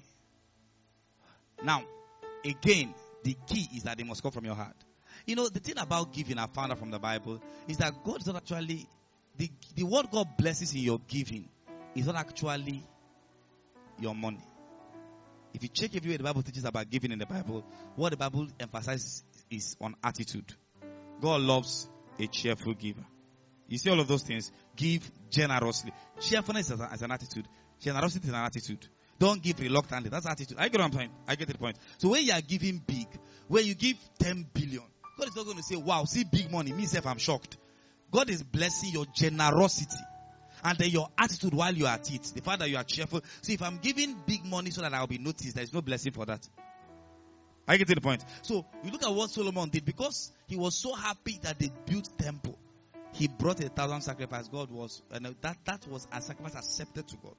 Speaker 3: Now, again, the key is that they must come from your heart. You know, the thing about giving I found out from the Bible is that God is not actually, the, the word God blesses in your giving is not actually your money. If you check everywhere the Bible teaches about giving in the Bible, what the Bible emphasizes is on attitude. God loves a cheerful giver. You see all of those things. Give generously. Cheerfulness is, a, is an attitude. Generosity is an attitude. Don't give reluctantly. That's attitude. I get what I'm saying. I get the point. So when you are giving big, when you give ten billion, God is not going to say, wow, see big money. Me, self, I'm shocked. God is blessing your generosity. And then your attitude while you are at it. The fact that you are cheerful. So if I'm giving big money so that I'll be noticed, there is no blessing for that. I get to the point. So you look at what Solomon did. Because he was so happy that they built temple. He brought a thousand sacrifices. God was, and that, that was a sacrifice accepted to God.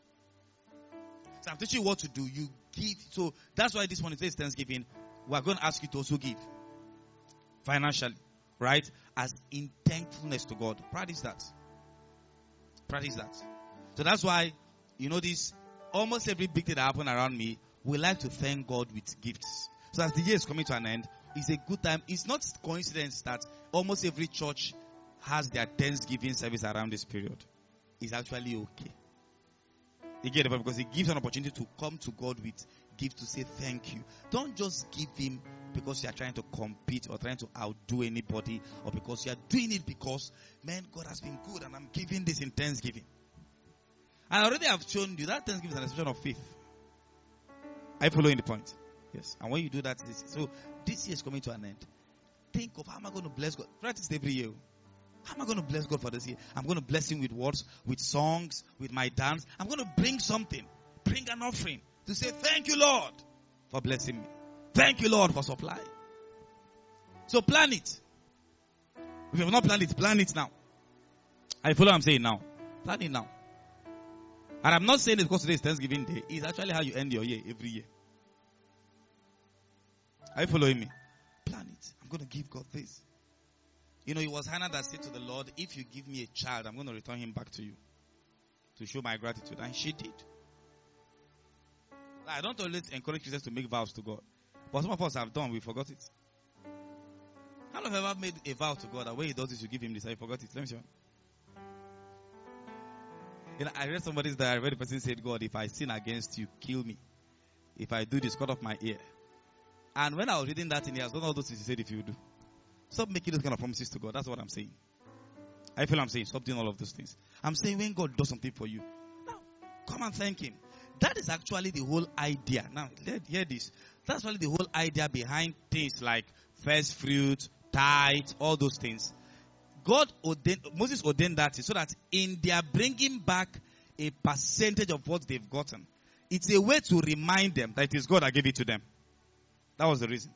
Speaker 3: So I'm teaching you what to do. You give. So that's why this morning says Thanksgiving. We're going to ask you to also give. Financially. Right? As in thankfulness to God. Practice that. Practice that. So that's why, you know this, almost every big thing that happens around me, we like to thank God with gifts. So as the year is coming to an end, it's a good time. It's not coincidence that almost every church has their Thanksgiving service around this period. It's actually okay. You get it? Because it gives an opportunity to come to God with gifts to say thank you. Don't just give Him
Speaker 2: because you are trying to compete or trying to outdo anybody, or because you are doing it because, man, God has been good and I'm giving this in thanksgiving. I already have shown you that thanksgiving is an expression of faith. Are you following the point? Yes. And when you do that, this, so this year is coming to an end. Think of how am I going to bless God? Practice every year. How am I going to bless God for this year? I'm going to bless Him with words, with songs, with my dance. I'm going to bring something, bring an offering to say, thank you, Lord, for blessing me. Thank you, Lord, for supply. So plan it. If you have not planned it, plan it now. I follow what I'm saying now. Plan it now. And I'm not saying it because today is Thanksgiving Day. It's actually how you end your year every year. Are you following me? Plan it. I'm going to give God this. You know, it was Hannah that said to the Lord, if you give me a child, I'm going to return him back to you to show my gratitude. And she did. I don't always encourage Christians to make vows to God. But some of us have done, we forgot it. How long have you ever made a vow to God that when he does this, you give him this? I forgot it. Let me show you. You know, I read somebody's that I read the person said, God, if I sin against you, kill me. If I do this, cut off my ear. And when I was reading that, in he has done all those things he said if you do. Stop making those kind of promises to God. That's what I'm saying. I feel I'm saying, stop doing all of those things. I'm saying when God does something for you, now, come and thank him. That is actually the whole idea. Now, let hear this. That's actually the whole idea behind things like first fruit, tithe, all those things. God ordained, Moses ordained that so that in their bringing back a percentage of what they've gotten, it's a way to remind them that it is God that gave it to them. That was the reason.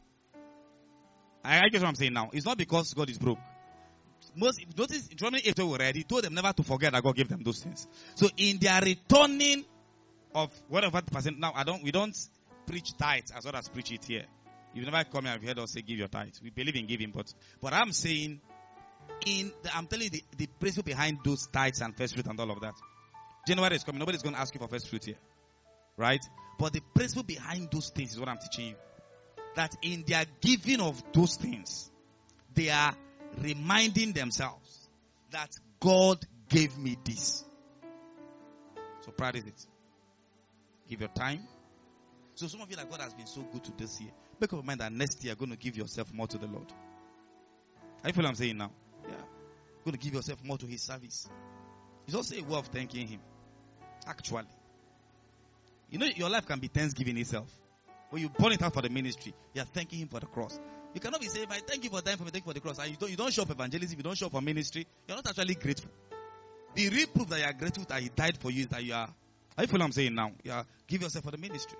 Speaker 2: I, I guess what I'm saying now. It's not because God is broke. Most, notice, Deuteronomy eight were ready. He told them never to forget that God gave them those things. So in their returning of whatever percent, now I don't, we don't preach tithes as well as preach it here. You've never come here and heard us say give your tithes. We believe in giving, but but I'm saying, in the, I'm telling you the, the principle behind those tithes and first fruit and all of that. January is coming. Nobody's going to ask you for first fruit here, right? But the principle behind those things is what I'm teaching you. That in their giving of those things, they are reminding themselves that God gave me this. So practice it. Give your time. So some of you that God has been so good to this year, make up your mind that next year you're going to give yourself more to the Lord. I feel what I'm saying now. Yeah. You're going to give yourself more to his service. It's also a way of thanking him. Actually. You know, your life can be thanksgiving itself. When you burn it out for the ministry, you're thanking him for the cross. You cannot be saying, if I thank you for time for me, thank you for the cross. And you don't, you don't show up evangelism, you don't show up for ministry, you're not actually grateful. The real proof that you are grateful that he died for you is that you are, I feel what I'm saying now, you are, give yourself for the ministry.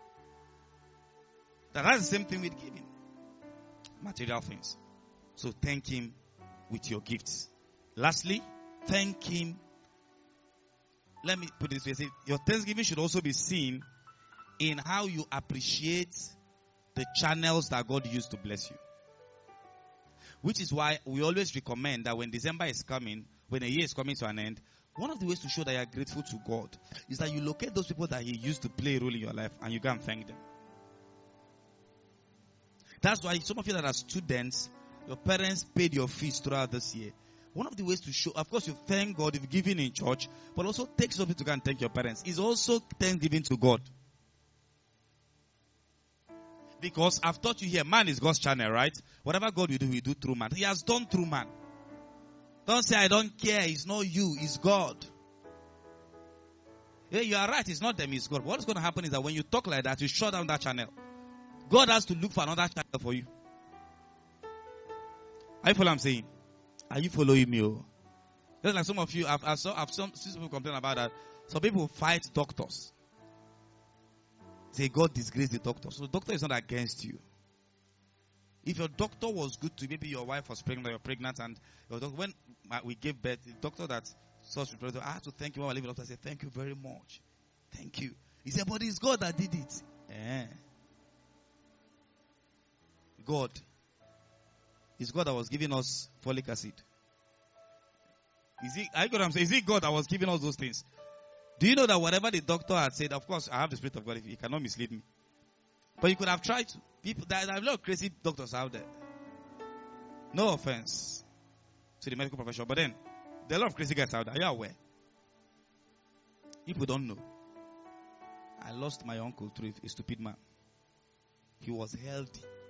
Speaker 2: That that's the same thing with giving. Material things. So thank him with your gifts. Lastly, thank him. Let me put it this way. Your thanksgiving should also be seen in how you appreciate the channels that God used to bless you. Which is why we always recommend that when December is coming, when a year is coming to an end, one of the ways to show that you are grateful to God is that you locate those people that he used to play a role in your life and you go and thank them. That's why some of you that are students, your parents paid your fees throughout this year. One of the ways to show, of course, you thank God if you've given in church, but also take something to go and thank your parents. It's also thanksgiving to God. Because I've taught you here, man is God's channel, right? Whatever God will do, we do through man. He has done through man. Don't say, I don't care. It's not you. It's God. Yeah, you are right. It's not them. It's God. What's going to happen is that when you talk like that, you shut down that channel. God has to look for another channel for you. Are you following what I'm saying? Are you following me? Oh? Just like some of you, I've, I've, I've some, seen people complain about that. Some people fight doctors. Say God disgrace the doctor. So the doctor is not against you. If your doctor was good to you, maybe your wife was pregnant or you're pregnant and your doctor, when we gave birth, the doctor that saw you, I have to thank you while I leave. The doctor said, thank you very much. Thank you. He said, but it's God that did it. Eh. God. It's God that was giving us folic acid. Is it, I got what I'm saying? Is it God that was giving us those things? Do you know that whatever the doctor had said, of course, I have the Spirit of God, he cannot mislead me. But you could have tried to. People, there are a lot of crazy doctors out there. No offense to the medical profession, but then, there are a lot of crazy guys out there. Are you aware? People don't know. I lost my uncle through a stupid man. He was healthy.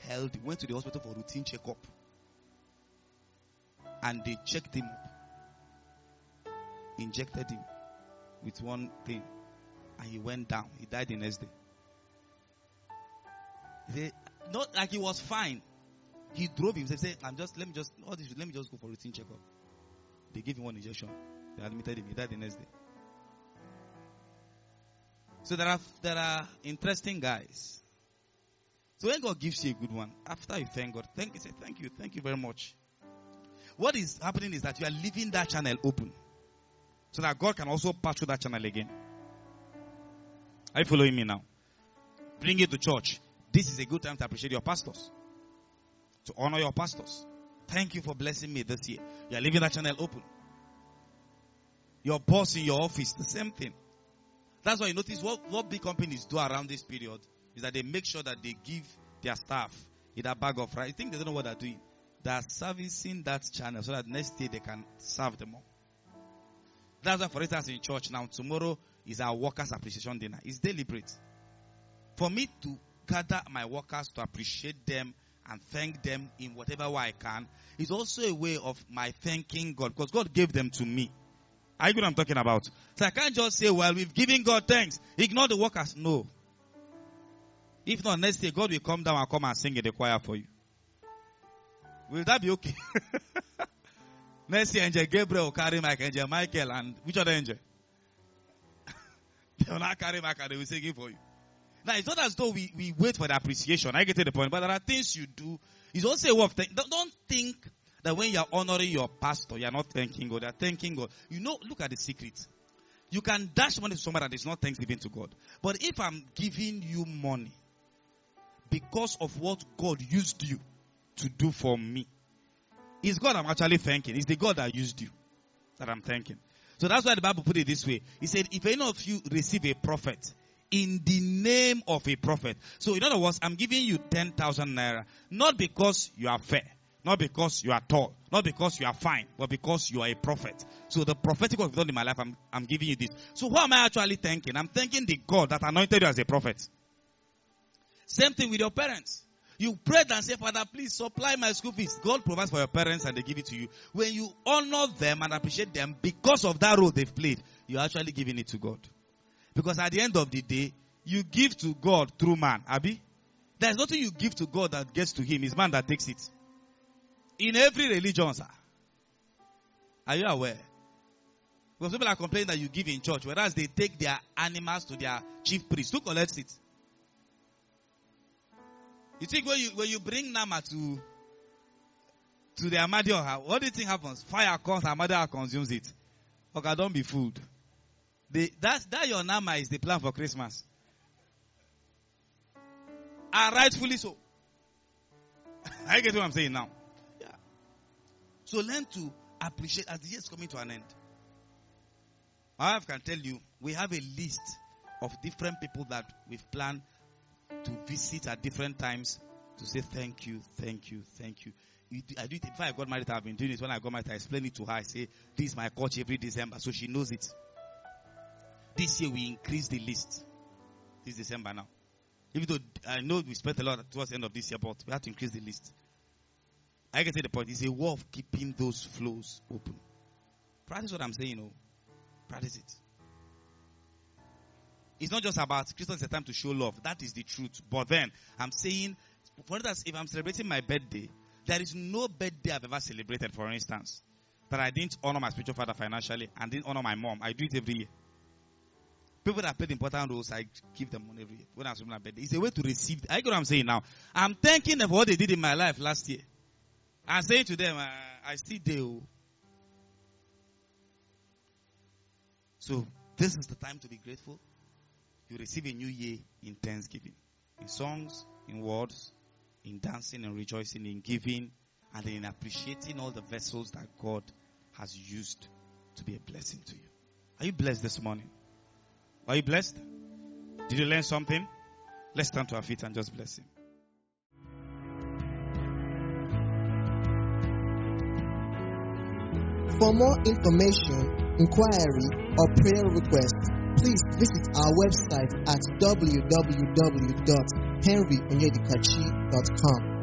Speaker 3: held him, went to the hospital for routine checkup. And they checked him, injected him with one thing, and he went down. He died the next day. They, not like he was fine. He drove him. They said, "I'm just let me just all this. Let me just go for routine checkup." They gave him one injection. They admitted him. He died the next day. So there are there are interesting guys. So when God gives you a good one, after you thank God, thank you, say thank you, thank you very much. What is happening is that you are leaving that channel open, so that God can also pass through that channel again. Are you following me now? Bring it to church. This is a good time to appreciate your pastors, to honor your pastors. Thank you for blessing me this year. You are leaving that channel open. Your boss in your office, the same thing. That's why you notice what, what big companies do around this period is that they make sure that they give their staff in a bag of rice. I think they don't know what they're doing. They are servicing that channel so that next day they can serve them all. That's why, for instance, in church now, tomorrow is our workers' appreciation dinner. It's deliberate. For me to gather my workers to appreciate them and thank them in whatever way I can is also a way of my thanking God, because God gave them to me. Are you know what I'm talking about? So I can't just say, well, we've given God thanks. Ignore the workers. No. If not, next year, God will come down and come and sing in the choir for you. Will that be okay? Next year, Angel Gabriel will carry Michael, Angel Michael, and which other angel? They will not carry Michael, they will sing it for you. Now, it's not as though we, we wait for the appreciation. I get to the point. But there are things you do. It's also a way of thanking. Don't, don't think that when you are honoring your pastor, you are not thanking God. You are thanking God. You know, look at the secret. You can dash money to somebody that is not thanksgiving to God. But if I'm giving you money because of what God used you to do for me, it's God I'm actually thanking. It's the God that used you that I'm thanking. So that's why the Bible put it this way. He said, if any of you receive a prophet in the name of a prophet. So in other words, I'm giving you ten thousand naira. Not because you are fair. Not because you are tall. Not because you are fine. But because you are a prophet. So the prophetic work I've done in my life, I'm, I'm giving you this. So who am I actually thanking? I'm thanking the God that anointed you as a prophet. Same thing with your parents. You prayed and say, Father, please supply my school fees. God provides for your parents and they give it to you. When you honor them and appreciate them because of that role they've played, you're actually giving it to God. Because at the end of the day, you give to God through man. Abi? There's nothing you give to God that gets to him. It's man that takes it. In every religion, sir. Are you aware? Because people are complaining that you give in church, whereas they take their animals to their chief priest. Who collects it? You think when you when you bring Nama to to the Amadioha, what do you think happens? Fire comes, Amadioha consumes it. Okay, don't be fooled. The, that, that your Nama is the plan for Christmas. And rightfully so. I get what I'm saying now. Yeah. So learn to appreciate as the year is coming to an end. My wife can tell you, we have a list of different people that we've planned to visit at different times to say thank you, thank you, thank you. you do, I do it before I got married. I've been doing it. When I got married, I explain it to her. I say, this is my coach every December, so she knows it. This year we increased the list. This December now. Even though I know we spent a lot towards the end of this year, but we have to increase the list. I can say the point. It's a way of keeping those flows open. Practice what I'm saying, you know. Practice it. It's not just about Christmas is a time to show love. That is the truth. But then, I'm saying, for instance, if I'm celebrating my birthday, there is no birthday I've ever celebrated, for instance, that I didn't honor my spiritual father financially and didn't honor my mom. I do it every year. People that played important roles, I give them money every year. When I'm celebrating my birthday, it's a way to receive. I get what I'm saying now. I'm thanking them for what they did in my life last year. I'm saying to them, uh, I still do. So, this is the time to be grateful. You receive a new year in thanksgiving. In songs, in words, in dancing and rejoicing, in giving, and in appreciating all the vessels that God has used to be a blessing to you. Are you blessed this morning? Are you blessed? Did you learn something? Let's stand to our feet and just bless Him.
Speaker 5: For more information, inquiry, or prayer request, please visit our website at w w w dot henry onyedikachi dot com.